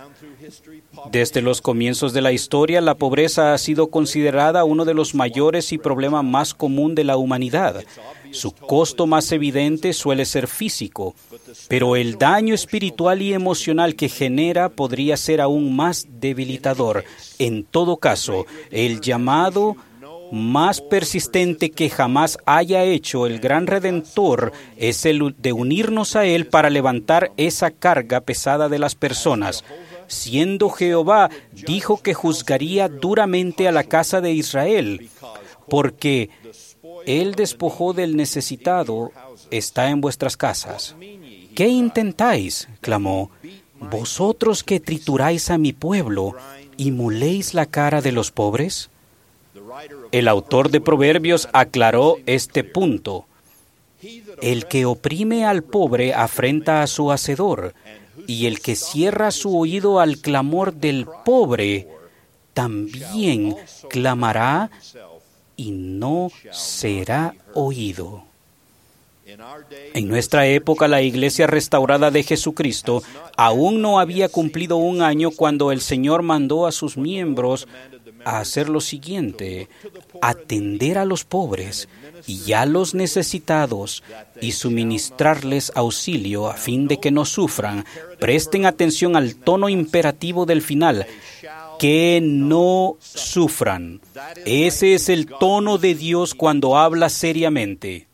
Desde los comienzos de la historia, la pobreza ha sido considerada uno de los mayores y problemas más común de la humanidad. Su costo más evidente suele ser físico, pero el daño espiritual y emocional que genera podría ser aún más debilitador. En todo caso, el llamado más persistente que jamás haya hecho el gran Redentor es el de unirnos a Él para levantar esa carga pesada de las personas. Siendo Jehová, dijo que juzgaría duramente a la casa de Israel, porque el despojo del necesitado está en vuestras casas. ¿Qué intentáis?, clamó, vosotros que trituráis a mi pueblo y moléis la cara de los pobres. El autor de Proverbios aclaró este punto. El que oprime al pobre afrenta a su hacedor, y el que cierra su oído al clamor del pobre también clamará y no será oído. En nuestra época, la Iglesia restaurada de Jesucristo aún no había cumplido 1 año cuando el Señor mandó a sus miembros a hacer lo siguiente: atender a los pobres y a los necesitados y suministrarles auxilio a fin de que no sufran. Presten atención al tono imperativo del final: que no sufran. Ese es el tono de Dios cuando habla seriamente.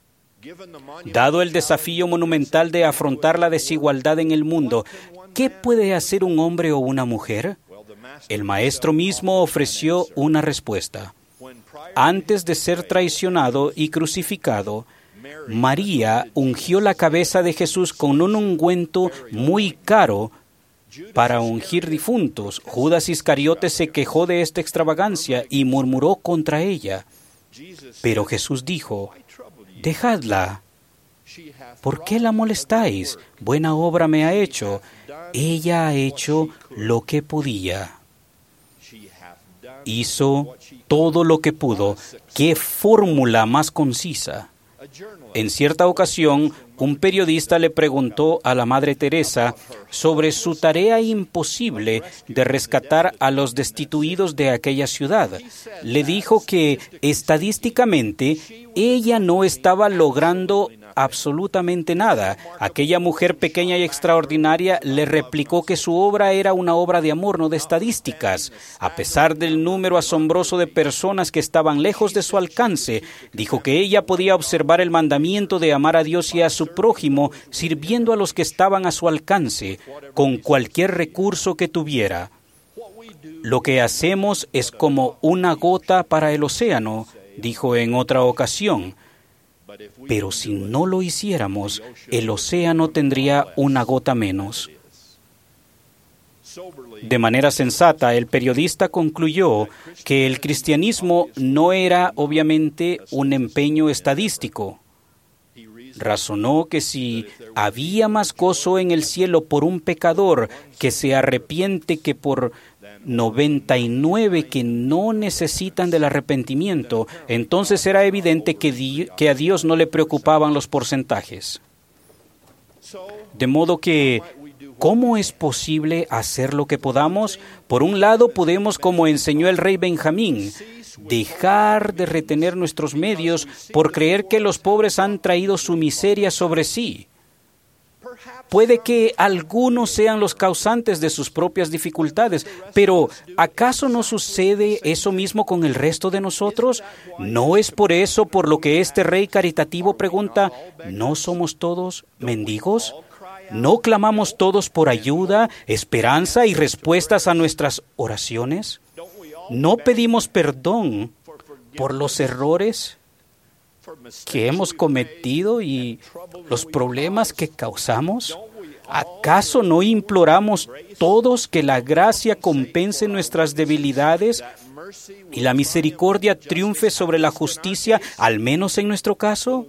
Dado el desafío monumental de afrontar la desigualdad en el mundo, ¿qué puede hacer un hombre o una mujer? El Maestro mismo ofreció una respuesta. Antes de ser traicionado y crucificado, María ungió la cabeza de Jesús con un ungüento muy caro para ungir difuntos. Judas Iscariote se quejó de esta extravagancia y murmuró contra ella. Pero Jesús dijo: dejadla, ¿Por qué la molestáis? Buena obra me ha hecho. Ella ha hecho lo que podía. Hizo todo lo que pudo. ¡Qué fórmula más concisa! En cierta ocasión, un periodista le preguntó a la Madre Teresa sobre su tarea imposible de rescatar a los destituidos de aquella ciudad. Le dijo que estadísticamente ella no estaba logrando absolutamente nada. Aquella mujer pequeña y extraordinaria le replicó que su obra era una obra de amor, no de estadísticas. A pesar del número asombroso de personas que estaban lejos de su alcance, dijo que ella podía observar el mandamiento de amar a Dios y a su prójimo sirviendo a los que estaban a su alcance, con cualquier recurso que tuviera. Lo que hacemos es como una gota para el océano, dijo en otra ocasión. Pero si no lo hiciéramos, el océano tendría una gota menos. De manera sensata, el periodista concluyó que el cristianismo no era obviamente un empeño estadístico. Razonó que si había más gozo en el cielo por un pecador que se arrepiente que por 99 que no necesitan del arrepentimiento, entonces era evidente que a Dios no le preocupaban los porcentajes. De modo que, ¿cómo es posible hacer lo que podamos? Por un lado, podemos, como enseñó el rey Benjamín, dejar de retener nuestros medios por creer que los pobres han traído su miseria sobre sí. Puede que algunos sean los causantes de sus propias dificultades, pero ¿acaso no sucede eso mismo con el resto de nosotros? ¿No es por eso por lo que este rey caritativo pregunta, ¿no somos todos mendigos? ¿No clamamos todos por ayuda, esperanza y respuestas a nuestras oraciones? ¿No pedimos perdón por los errores que hemos cometido y los problemas que causamos? ¿Acaso no imploramos todos que la gracia compense nuestras debilidades y la misericordia triunfe sobre la justicia, al menos en nuestro caso?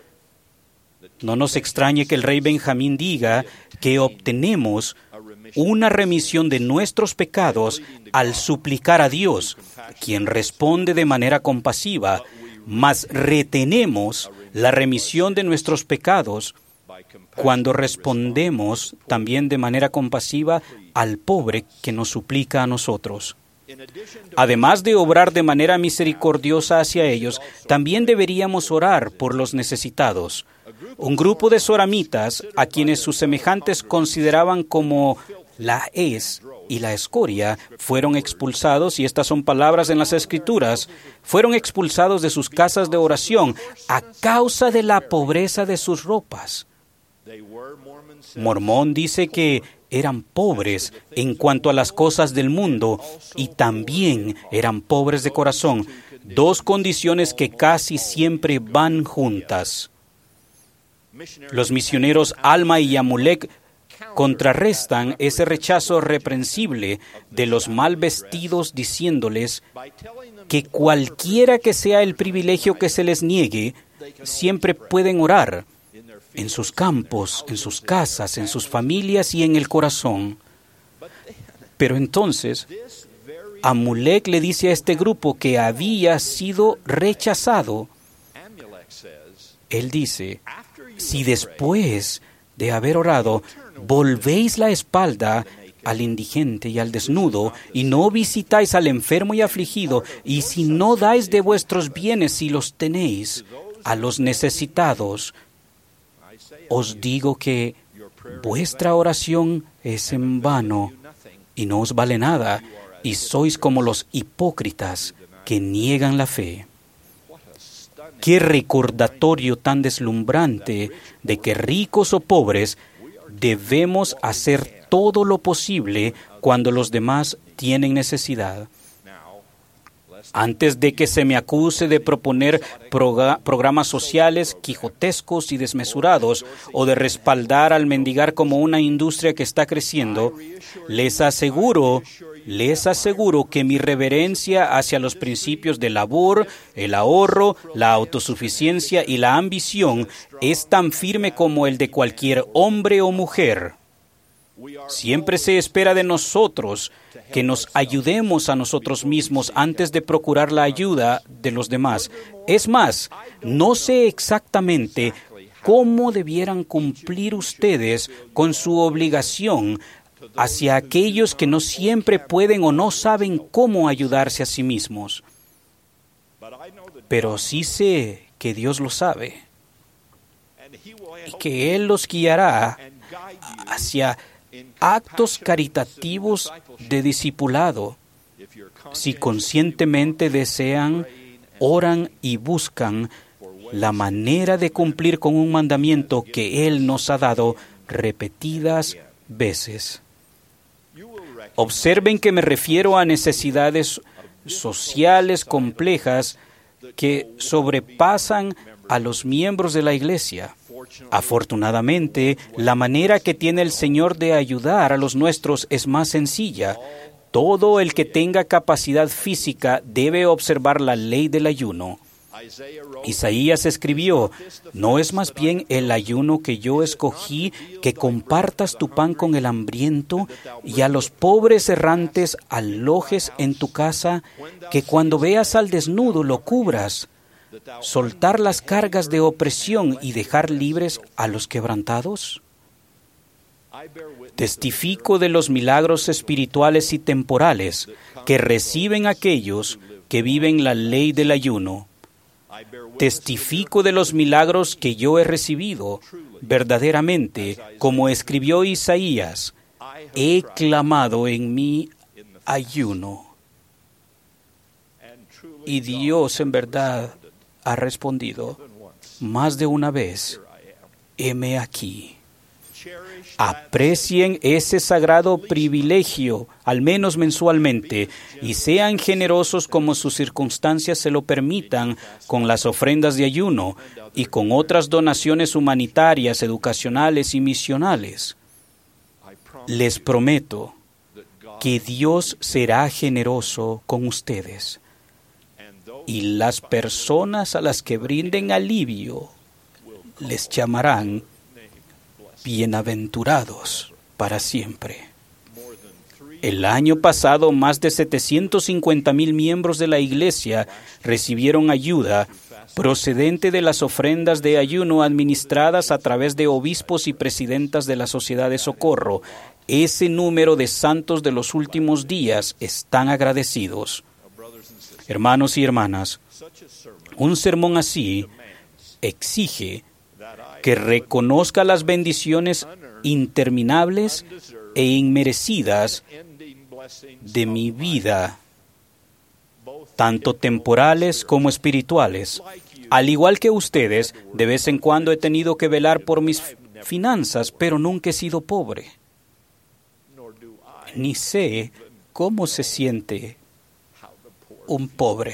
No nos extrañe que el rey Benjamín diga que obtenemos una remisión de nuestros pecados al suplicar a Dios, quien responde de manera compasiva, mas retenemos la remisión de nuestros pecados cuando respondemos también de manera compasiva al pobre que nos suplica a nosotros. Además de obrar de manera misericordiosa hacia ellos, también deberíamos orar por los necesitados. Un grupo de soramitas, a quienes sus semejantes consideraban como la hez y la escoria, fueron expulsados, y estas son palabras en las Escrituras, fueron expulsados de sus casas de oración a causa de la pobreza de sus ropas. Mormón dice que eran pobres en cuanto a las cosas del mundo y también eran pobres de corazón, dos condiciones que casi siempre van juntas. Los misioneros Alma y Amulek contrarrestan ese rechazo reprensible de los mal vestidos diciéndoles que cualquiera que sea el privilegio que se les niegue, siempre pueden orar en sus campos, en sus casas, en sus familias y en el corazón. Pero entonces, Amulek le dice a este grupo que había sido rechazado. Él dice, si después de haber orado, volvéis la espalda al indigente y al desnudo, y no visitáis al enfermo y afligido, y si no dais de vuestros bienes, si los tenéis, a los necesitados, os digo que vuestra oración es en vano y no os vale nada, y sois como los hipócritas que niegan la fe. Qué recordatorio tan deslumbrante de que ricos o pobres debemos hacer todo lo posible cuando los demás tienen necesidad. Antes de que se me acuse de proponer programas sociales quijotescos y desmesurados o de respaldar al mendigar como una industria que está creciendo, les aseguro Les aseguro que mi reverencia hacia los principios del labor, el ahorro, la autosuficiencia y la ambición es tan firme como el de cualquier hombre o mujer. Siempre se espera de nosotros que nos ayudemos a nosotros mismos antes de procurar la ayuda de los demás. Es más, no sé exactamente cómo debieran cumplir ustedes con su obligación hacia aquellos que no siempre pueden o no saben cómo ayudarse a sí mismos. Pero sí sé que Dios lo sabe y que Él los guiará hacia actos caritativos de discipulado si conscientemente desean, oran y buscan la manera de cumplir con un mandamiento que Él nos ha dado repetidas veces. Observen que me refiero a necesidades sociales complejas que sobrepasan a los miembros de la Iglesia. Afortunadamente, la manera que tiene el Señor de ayudar a los nuestros es más sencilla. Todo el que tenga capacidad física debe observar la ley del ayuno. Isaías escribió: ¿no es más bien el ayuno que yo escogí que compartas tu pan con el hambriento y a los pobres errantes alojes en tu casa, que cuando veas al desnudo lo cubras, soltar las cargas de opresión y dejar libres a los quebrantados? Testifico de los milagros espirituales y temporales que reciben aquellos que viven la ley del ayuno. Testifico de los milagros que yo he recibido. Verdaderamente, como escribió Isaías, he clamado en mi ayuno. Y Dios en verdad ha respondido más de una vez: heme aquí. Aprecien ese sagrado privilegio, al menos mensualmente, y sean generosos como sus circunstancias se lo permitan con las ofrendas de ayuno y con otras donaciones humanitarias, educacionales y misionales. Les prometo que Dios será generoso con ustedes, y las personas a las que brinden alivio les llamarán bienaventurados para siempre. El año pasado, más de 750,000 miembros de la Iglesia recibieron ayuda procedente de las ofrendas de ayuno administradas a través de obispos y presidentas de la Sociedad de Socorro. Ese número de santos de los últimos días están agradecidos. Hermanos y hermanas, un sermón así exige que reconozca las bendiciones interminables e inmerecidas de mi vida, tanto temporales como espirituales. Al igual que ustedes, de vez en cuando he tenido que velar por mis finanzas, pero nunca he sido pobre. Ni sé cómo se siente un pobre.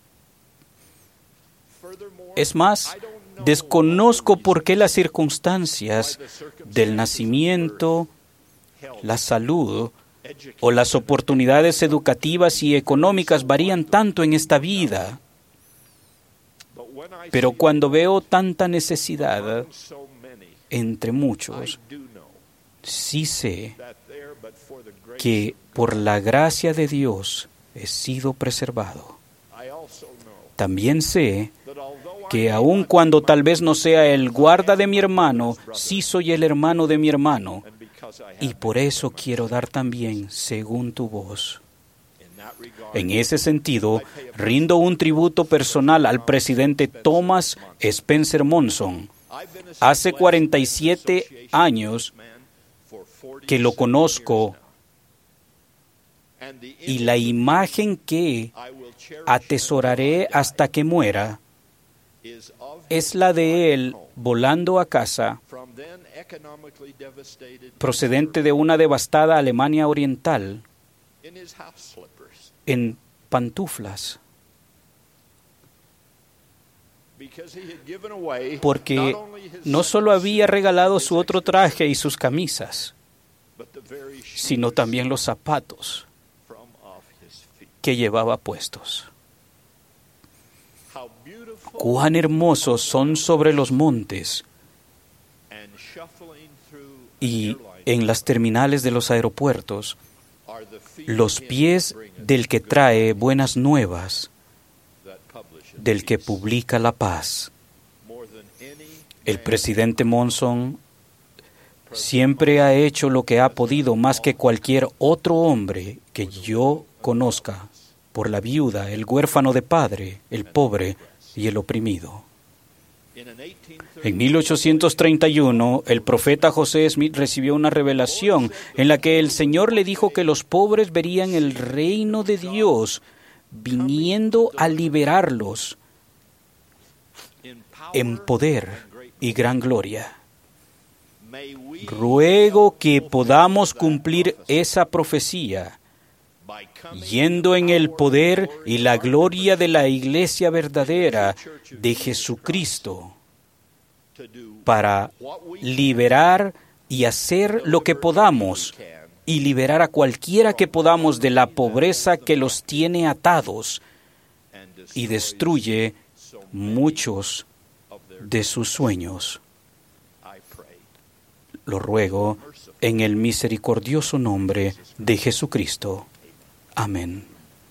Es más, desconozco por qué las circunstancias del nacimiento, la salud o las oportunidades educativas y económicas varían tanto en esta vida. Pero cuando veo tanta necesidad entre muchos, sí sé que por la gracia de Dios he sido preservado. También sé que aun cuando tal vez no sea el guarda de mi hermano, sí soy el hermano de mi hermano, y por eso quiero dar también según tu voz. En ese sentido, rindo un tributo personal al presidente Thomas Spencer Monson. Hace 47 años que lo conozco, y la imagen que atesoraré hasta que muera es la de él volando a casa, procedente de una devastada Alemania Oriental, en pantuflas, porque no solo había regalado su otro traje y sus camisas, sino también los zapatos que llevaba puestos. Cuán hermosos son sobre los montes y en las terminales de los aeropuertos los pies del que trae buenas nuevas, del que publica la paz. El presidente Monson siempre ha hecho lo que ha podido más que cualquier otro hombre que yo conozca por la viuda, el huérfano de padre, el pobre y el oprimido. En 1831, el profeta José Smith recibió una revelación en la que el Señor le dijo que los pobres verían el reino de Dios viniendo a liberarlos en poder y gran gloria. Ruego que podamos cumplir esa profecía, yendo en el poder y la gloria de la Iglesia verdadera de Jesucristo, para liberar y hacer lo que podamos y liberar a cualquiera que podamos de la pobreza que los tiene atados y destruye muchos de sus sueños. Lo ruego en el misericordioso nombre de Jesucristo. Amén.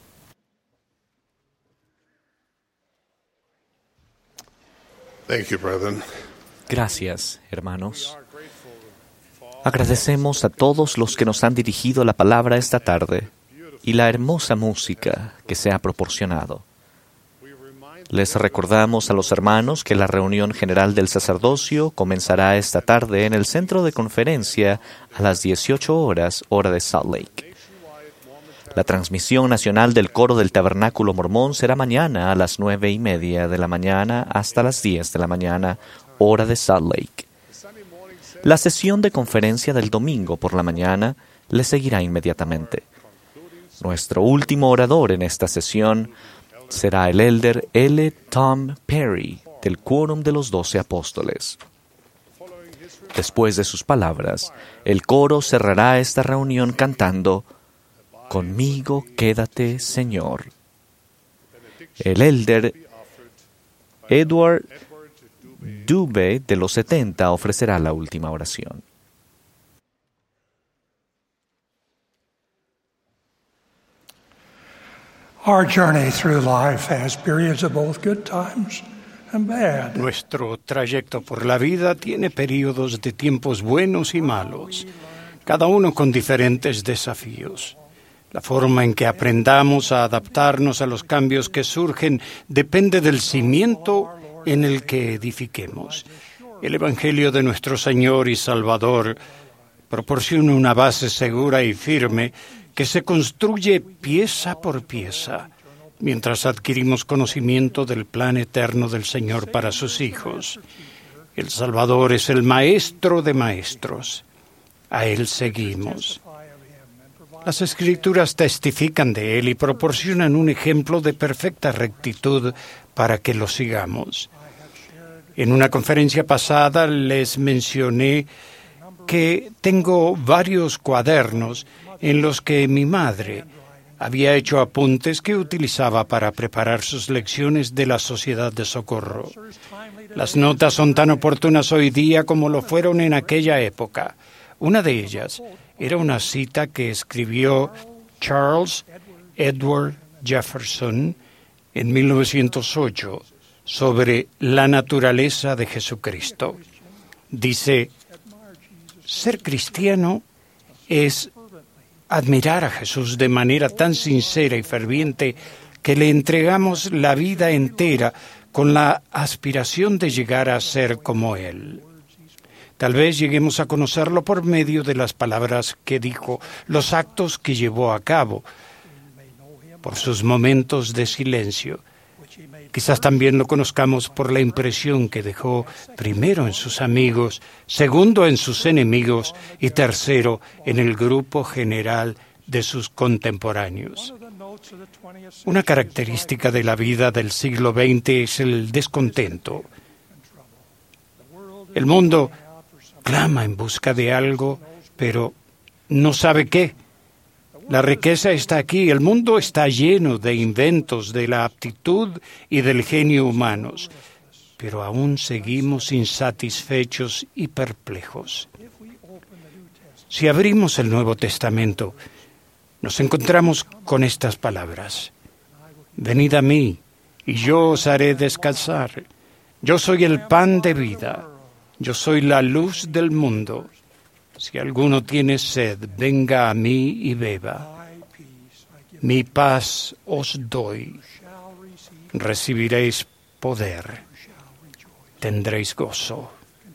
Gracias, hermanos. Agradecemos a todos los que nos han dirigido la palabra esta tarde y la hermosa música que se ha proporcionado. Les recordamos a los hermanos que la reunión general del sacerdocio comenzará esta tarde en el centro de conferencia a las 18 horas, hora de Salt Lake. La transmisión nacional del coro del Tabernáculo Mormón será mañana a las 9:30 de la mañana hasta las 10 de la mañana, hora de Salt Lake. La sesión de conferencia del domingo por la mañana le seguirá inmediatamente. Nuestro último orador en esta sesión será el elder L. Tom Perry, del Quórum de los 12 Apóstoles. Después de sus palabras, el coro cerrará esta reunión cantando «Conmigo quédate, Señor». El elder Edward Dube, de los 70, ofrecerá la última oración. Nuestro trayecto por la vida tiene periodos de tiempos buenos y malos, cada uno con diferentes desafíos. La forma en que aprendamos a adaptarnos a los cambios que surgen depende del cimiento en el que edifiquemos. El Evangelio de nuestro Señor y Salvador proporciona una base segura y firme que se construye pieza por pieza, mientras adquirimos conocimiento del plan eterno del Señor para sus hijos. El Salvador es el Maestro de maestros. A Él seguimos. Las Escrituras testifican de Él y proporcionan un ejemplo de perfecta rectitud para que lo sigamos. En una conferencia pasada les mencioné que tengo varios cuadernos en los que mi madre había hecho apuntes que utilizaba para preparar sus lecciones de la Sociedad de Socorro. Las notas son tan oportunas hoy día como lo fueron en aquella época. Una de ellas era una cita que escribió Charles Edward Jefferson en 1908 sobre la naturaleza de Jesucristo. Dice: ser cristiano es admirar a Jesús de manera tan sincera y ferviente que le entregamos la vida entera con la aspiración de llegar a ser como Él. Tal vez lleguemos a conocerlo por medio de las palabras que dijo, los actos que llevó a cabo, por sus momentos de silencio. Quizás también lo conozcamos por la impresión que dejó primero en sus amigos, segundo en sus enemigos y tercero en el grupo general de sus contemporáneos. Una característica de la vida del siglo XX es el descontento. El mundo clama en busca de algo, pero no sabe qué. La riqueza está aquí. El mundo está lleno de inventos, de la aptitud y del genio humanos, pero aún seguimos insatisfechos y perplejos. Si abrimos el Nuevo Testamento, nos encontramos con estas palabras: venid a mí, y yo os haré descansar. Yo soy el pan de vida. Yo soy la luz del mundo. Si alguno tiene sed, venga a mí y beba. Mi paz os doy. Recibiréis poder. Tendréis gozo.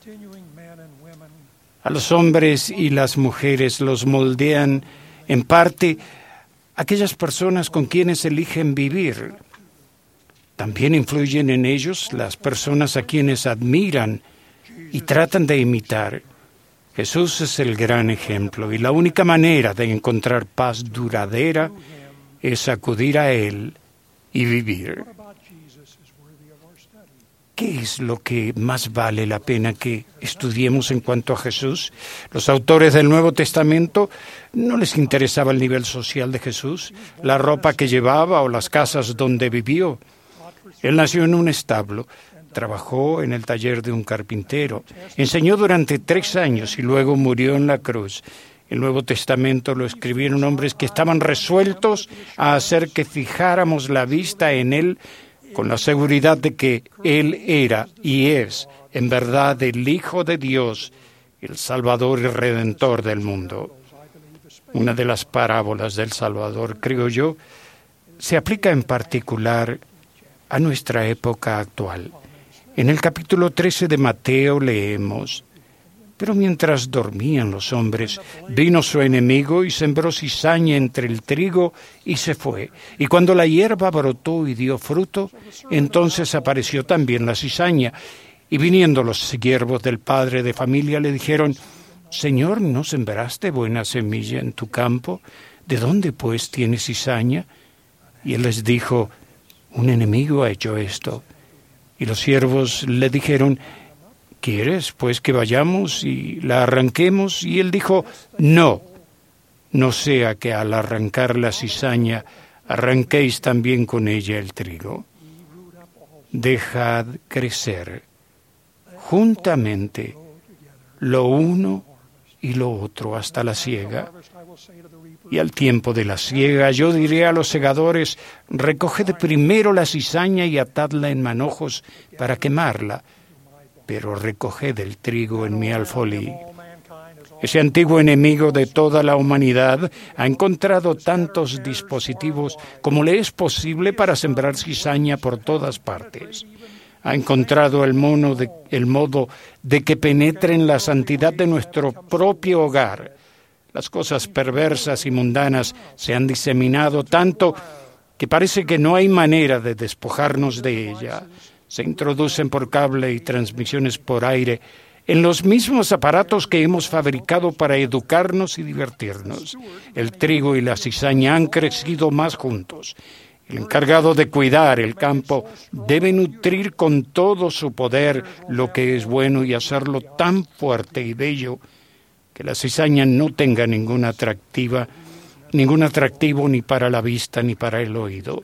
A los hombres y las mujeres los moldean en parte aquellas personas con quienes eligen vivir. También influyen en ellos las personas a quienes admiran y tratan de imitar. Jesús es el gran ejemplo, y la única manera de encontrar paz duradera es acudir a Él y vivir. ¿Qué es lo que más vale la pena que estudiemos en cuanto a Jesús? Los autores del Nuevo Testamento no les interesaba el nivel social de Jesús, la ropa que llevaba o las casas donde vivió. Él nació en un establo, trabajó en el taller de un carpintero, enseñó durante 3 años y luego murió en la cruz. El Nuevo Testamento lo escribieron hombres que estaban resueltos a hacer que fijáramos la vista en Él, con la seguridad de que Él era y es, en verdad, el Hijo de Dios, el Salvador y Redentor del mundo. Una de las parábolas del Salvador, creo yo, se aplica en particular a nuestra época actual. En el capítulo 13 de Mateo leemos: pero mientras dormían los hombres, vino su enemigo y sembró cizaña entre el trigo y se fue. Y cuando la hierba brotó y dio fruto, entonces apareció también la cizaña. Y viniendo los siervos del padre de familia le dijeron: Señor, ¿no sembraste buena semilla en tu campo? ¿De dónde pues tienes cizaña? Y él les dijo: un enemigo ha hecho esto. Y los siervos le dijeron: ¿quieres pues que vayamos y la arranquemos? Y él dijo: no sea que al arrancar la cizaña arranquéis también con ella el trigo. Dejad crecer juntamente lo uno y lo otro hasta la siega. Y al tiempo de la siega yo diré a los segadores: recoged primero la cizaña y atadla en manojos para quemarla, pero recoged el trigo en mi alfolí. Ese antiguo enemigo de toda la humanidad ha encontrado tantos dispositivos como le es posible para sembrar cizaña por todas partes. Ha encontrado el modo de que penetre en la santidad de nuestro propio hogar. Las cosas perversas y mundanas se han diseminado tanto que parece que no hay manera de despojarnos de ella. Se introducen por cable y transmisiones por aire en los mismos aparatos que hemos fabricado para educarnos y divertirnos. El trigo y la cizaña han crecido más juntos. El encargado de cuidar el campo debe nutrir con todo su poder lo que es bueno y hacerlo tan fuerte y bello que la cizaña no tenga ningún atractivo ni para la vista ni para el oído.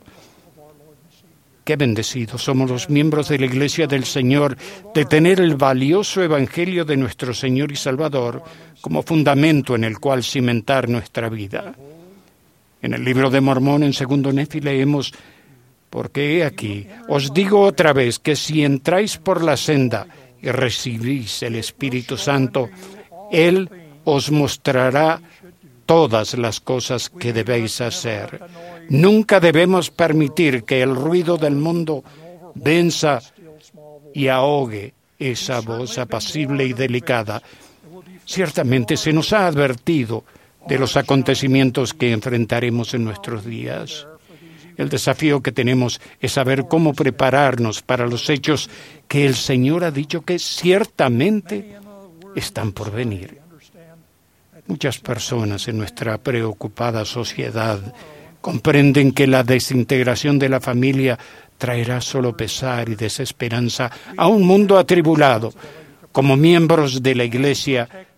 Qué bendecidos somos los miembros de la Iglesia del Señor de tener el valioso Evangelio de nuestro Señor y Salvador como fundamento en el cual cimentar nuestra vida. En el libro de Mormón, en 2 Nefi, leemos: porque he aquí, os digo otra vez, que si entráis por la senda y recibís el Espíritu Santo, Él os mostrará todas las cosas que debéis hacer. Nunca debemos permitir que el ruido del mundo venza y ahogue esa voz apacible y delicada. Ciertamente se nos ha advertido de los acontecimientos que enfrentaremos en nuestros días. El desafío que tenemos es saber cómo prepararnos para los hechos que el Señor ha dicho que ciertamente están por venir. Muchas personas en nuestra preocupada sociedad comprenden que la desintegración de la familia traerá solo pesar y desesperanza a un mundo atribulado. Como miembros de la Iglesia,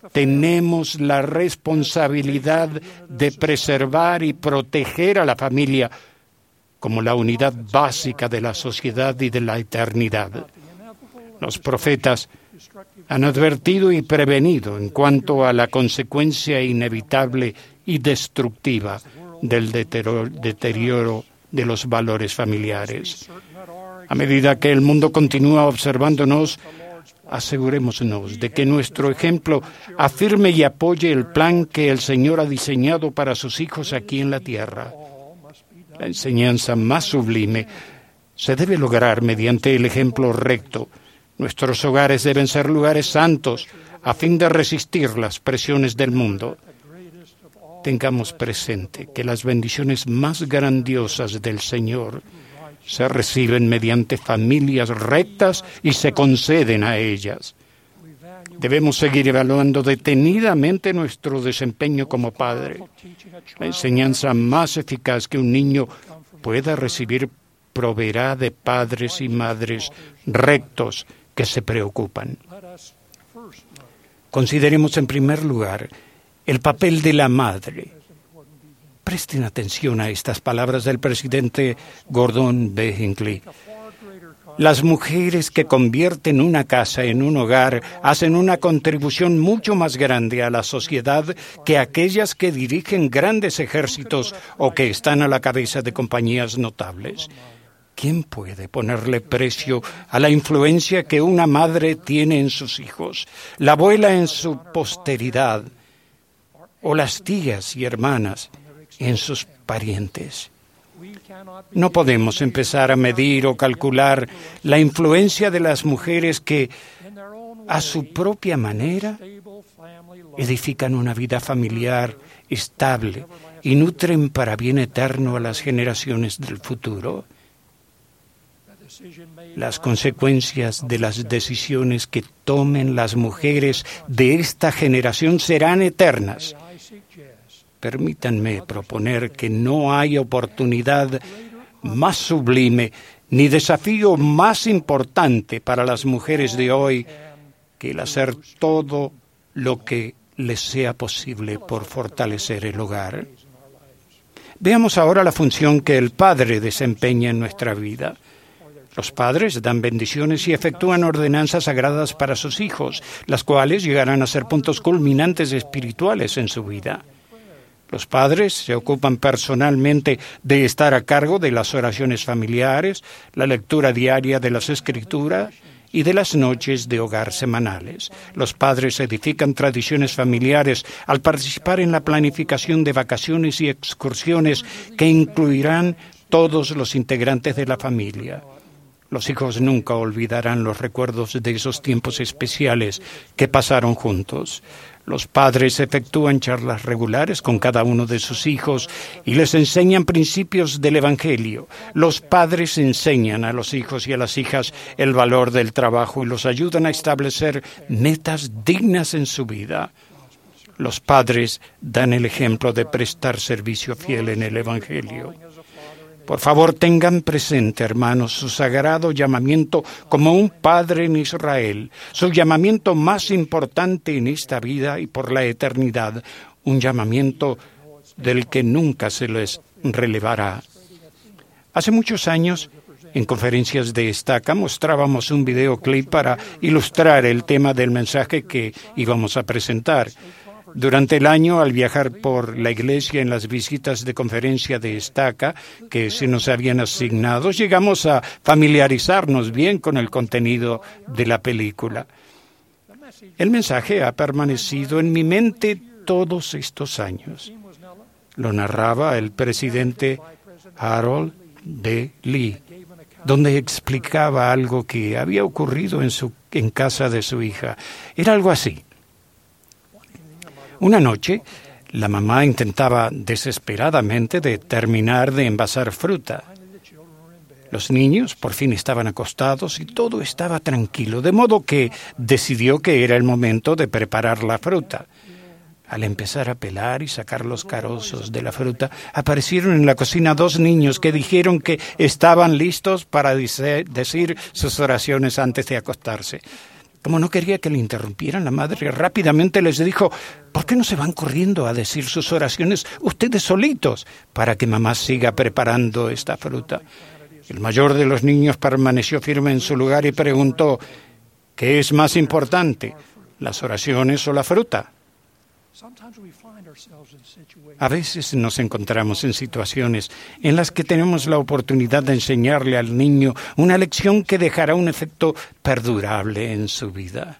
tenemos la responsabilidad de preservar y proteger a la familia como la unidad básica de la sociedad y de la eternidad. Los profetas han advertido y prevenido en cuanto a la consecuencia inevitable y destructiva del deterioro de los valores familiares. A medida que el mundo continúa observándonos, asegurémonos de que nuestro ejemplo afirme y apoye el plan que el Señor ha diseñado para sus hijos aquí en la tierra. La enseñanza más sublime se debe lograr mediante el ejemplo recto. Nuestros hogares deben ser lugares santos a fin de resistir las presiones del mundo. Tengamos presente que las bendiciones más grandiosas del Señor se reciben mediante familias rectas y se conceden a ellas. Debemos seguir evaluando detenidamente nuestro desempeño como padre. La enseñanza más eficaz que un niño pueda recibir proveerá de padres y madres rectos que se preocupan. Consideremos en primer lugar el papel de la madre. Presten atención a estas palabras del presidente Gordon B. Hinckley. Las mujeres que convierten una casa en un hogar hacen una contribución mucho más grande a la sociedad que aquellas que dirigen grandes ejércitos o que están a la cabeza de compañías notables. ¿Quién puede ponerle precio a la influencia que una madre tiene en sus hijos, la abuela en su posteridad, o las tías y hermanas en sus parientes? No podemos empezar a medir o calcular la influencia de las mujeres que, a su propia manera, edifican una vida familiar estable y nutren para bien eterno a las generaciones del futuro. Las consecuencias de las decisiones que tomen las mujeres de esta generación serán eternas. Permítanme proponer que no hay oportunidad más sublime ni desafío más importante para las mujeres de hoy que el hacer todo lo que les sea posible por fortalecer el hogar. Veamos ahora la función que el padre desempeña en nuestra vida. Los padres dan bendiciones y efectúan ordenanzas sagradas para sus hijos, las cuales llegarán a ser puntos culminantes espirituales en su vida. Los padres se ocupan personalmente de estar a cargo de las oraciones familiares, la lectura diaria de las Escrituras y de las noches de hogar semanales. Los padres edifican tradiciones familiares al participar en la planificación de vacaciones y excursiones que incluirán todos los integrantes de la familia. Los hijos nunca olvidarán los recuerdos de esos tiempos especiales que pasaron juntos. Los padres efectúan charlas regulares con cada uno de sus hijos y les enseñan principios del Evangelio. Los padres enseñan a los hijos y a las hijas el valor del trabajo y los ayudan a establecer metas dignas en su vida. Los padres dan el ejemplo de prestar servicio fiel en el Evangelio. Por favor, tengan presente, hermanos, su sagrado llamamiento como un padre en Israel, su llamamiento más importante en esta vida y por la eternidad, un llamamiento del que nunca se les relevará. Hace muchos años, en conferencias de Estaca, mostrábamos un videoclip para ilustrar el tema del mensaje que íbamos a presentar. Durante el año, al viajar por la iglesia en las visitas de conferencia de Estaca que se nos habían asignado, llegamos a familiarizarnos bien con el contenido de la película. El mensaje ha permanecido en mi mente todos estos años. Lo narraba el presidente Harold D. Lee, donde explicaba algo que había ocurrido en casa de su hija. Era algo así. Una noche, la mamá intentaba desesperadamente terminar de envasar fruta. Los niños por fin estaban acostados y todo estaba tranquilo, de modo que decidió que era el momento de preparar la fruta. Al empezar a pelar y sacar los carozos de la fruta, aparecieron en la cocina dos niños que dijeron que estaban listos para decir sus oraciones antes de acostarse. Como no quería que le interrumpieran, la madre rápidamente les dijo: ¿por qué no se van corriendo a decir sus oraciones ustedes solitos para que mamá siga preparando esta fruta? El mayor de los niños permaneció firme en su lugar y preguntó: ¿qué es más importante, las oraciones o la fruta? A veces nos encontramos en situaciones en las que tenemos la oportunidad de enseñarle al niño una lección que dejará un efecto perdurable en su vida.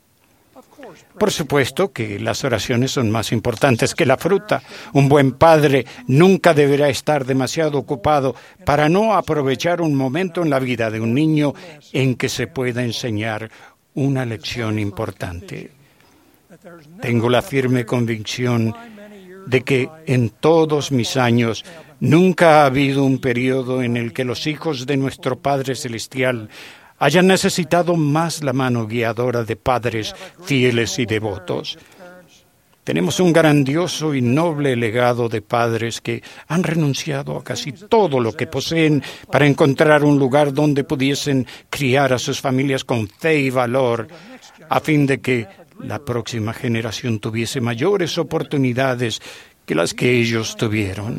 Por supuesto que las oraciones son más importantes que la fruta. Un buen padre nunca deberá estar demasiado ocupado para no aprovechar un momento en la vida de un niño en que se pueda enseñar una lección importante. Tengo la firme convicción de que en todos mis años nunca ha habido un periodo en el que los hijos de nuestro Padre Celestial hayan necesitado más la mano guiadora de padres fieles y devotos. Tenemos un grandioso y noble legado de padres que han renunciado a casi todo lo que poseen para encontrar un lugar donde pudiesen criar a sus familias con fe y valor, a fin de que la próxima generación tuviese mayores oportunidades que las que ellos tuvieron.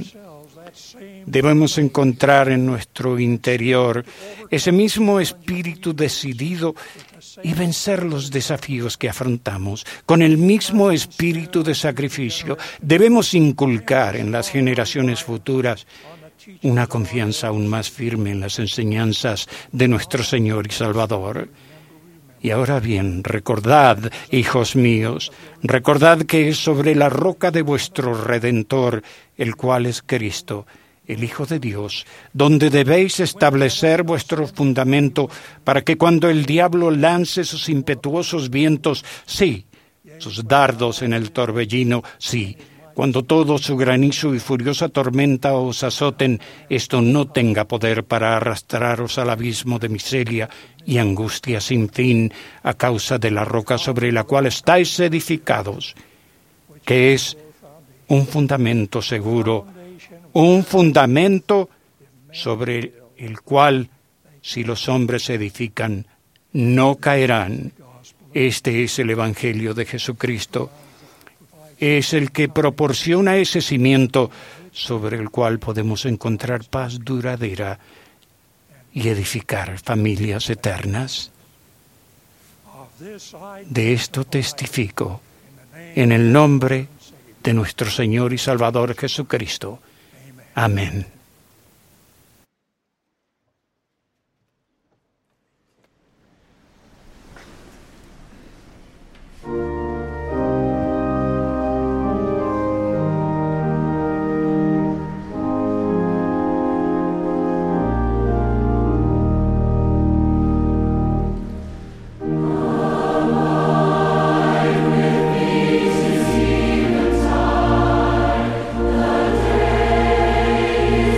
Debemos encontrar en nuestro interior ese mismo espíritu decidido y vencer los desafíos que afrontamos. Con el mismo espíritu de sacrificio, debemos inculcar en las generaciones futuras una confianza aún más firme en las enseñanzas de nuestro Señor y Salvador. Y ahora bien, recordad, hijos míos, recordad que es sobre la roca de vuestro Redentor, el cual es Cristo, el Hijo de Dios, donde debéis establecer vuestro fundamento para que cuando el diablo lance sus impetuosos vientos, sí, sus dardos en el torbellino, sí, cuando todo su granizo y furiosa tormenta os azoten, esto no tenga poder para arrastraros al abismo de miseria y angustia sin fin a causa de la roca sobre la cual estáis edificados, que es un fundamento seguro, un fundamento sobre el cual, si los hombres se edifican, no caerán. Este es el Evangelio de Jesucristo. Es el que proporciona ese cimiento sobre el cual podemos encontrar paz duradera y edificar familias eternas. De esto testifico en el nombre de nuestro Señor y Salvador Jesucristo. Amén. The day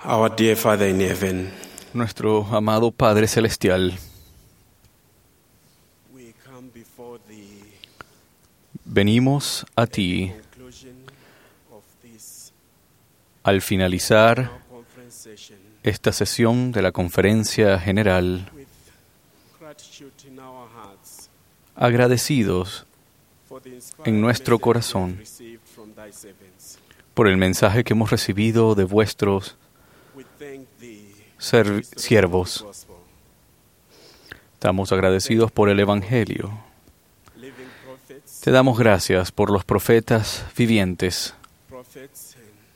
Our dear Father in heaven, Nuestro amado Padre Celestial, we come before thee venimos a ti at the conclusion of this al finalizar conference session esta sesión de la Conferencia General with gratitude in our hearts agradecidos for the inspired en nuestro message we corazón have received from thy servants. por el mensaje que hemos recibido de vuestros We thank thee siervos. for the gospel. Estamos agradecidos por el Evangelio. Living prophets, Te damos gracias por los profetas vivientes prophets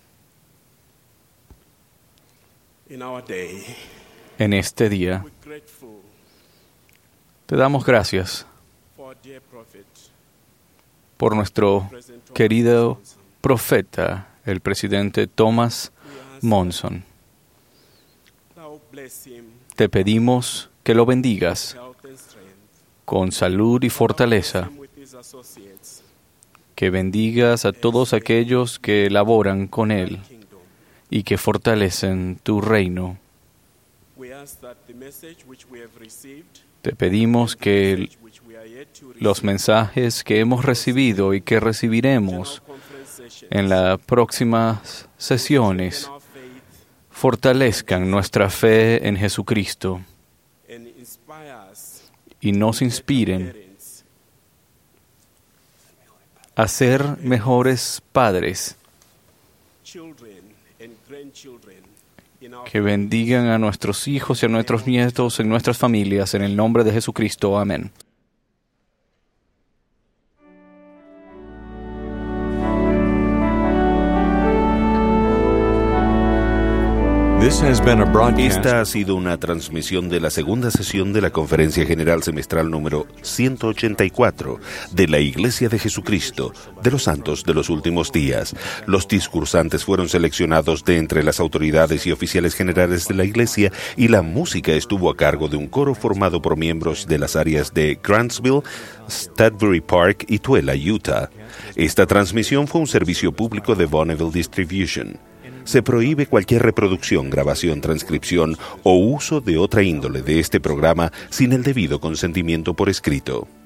in our day. en este día. We're grateful Te damos gracias for our dear prophet, por nuestro President Thomas querido Monson. profeta, el presidente Thomas We ask Monson. thou bless him, Te pedimos que lo bendigas health and strength. con salud y Bless fortaleza, him with his associates, que bendigas a todos aquellos que laboran con él kingdom. y que fortalecen tu reino. We ask that the message which we have received, Te pedimos que message which we are yet to los receive, mensajes que hemos recibido y que recibiremos general conference sessions, en las próximas sesiones strengthen our faith fortalezcan nuestra fe en Jesucristo and inspire us y nos inspiren parents a ser mejores padres, children and grandchildren in our que bendigan a nuestros hijos y a nuestros nietos en nuestras familias, en el nombre de Jesucristo. Amén. Esta ha sido una transmisión de la segunda sesión de la Conferencia General Semestral número 184 de la Iglesia de Jesucristo de los Santos de los Últimos Días. Los discursantes fueron seleccionados de entre las autoridades y oficiales generales de la Iglesia y la música estuvo a cargo de un coro formado por miembros de las áreas de Grantsville, Studbury Park y Tuela, Utah. Esta transmisión fue un servicio público de Bonneville Distribution. Se prohíbe cualquier reproducción, grabación, transcripción o uso de otra índole de este programa sin el debido consentimiento por escrito.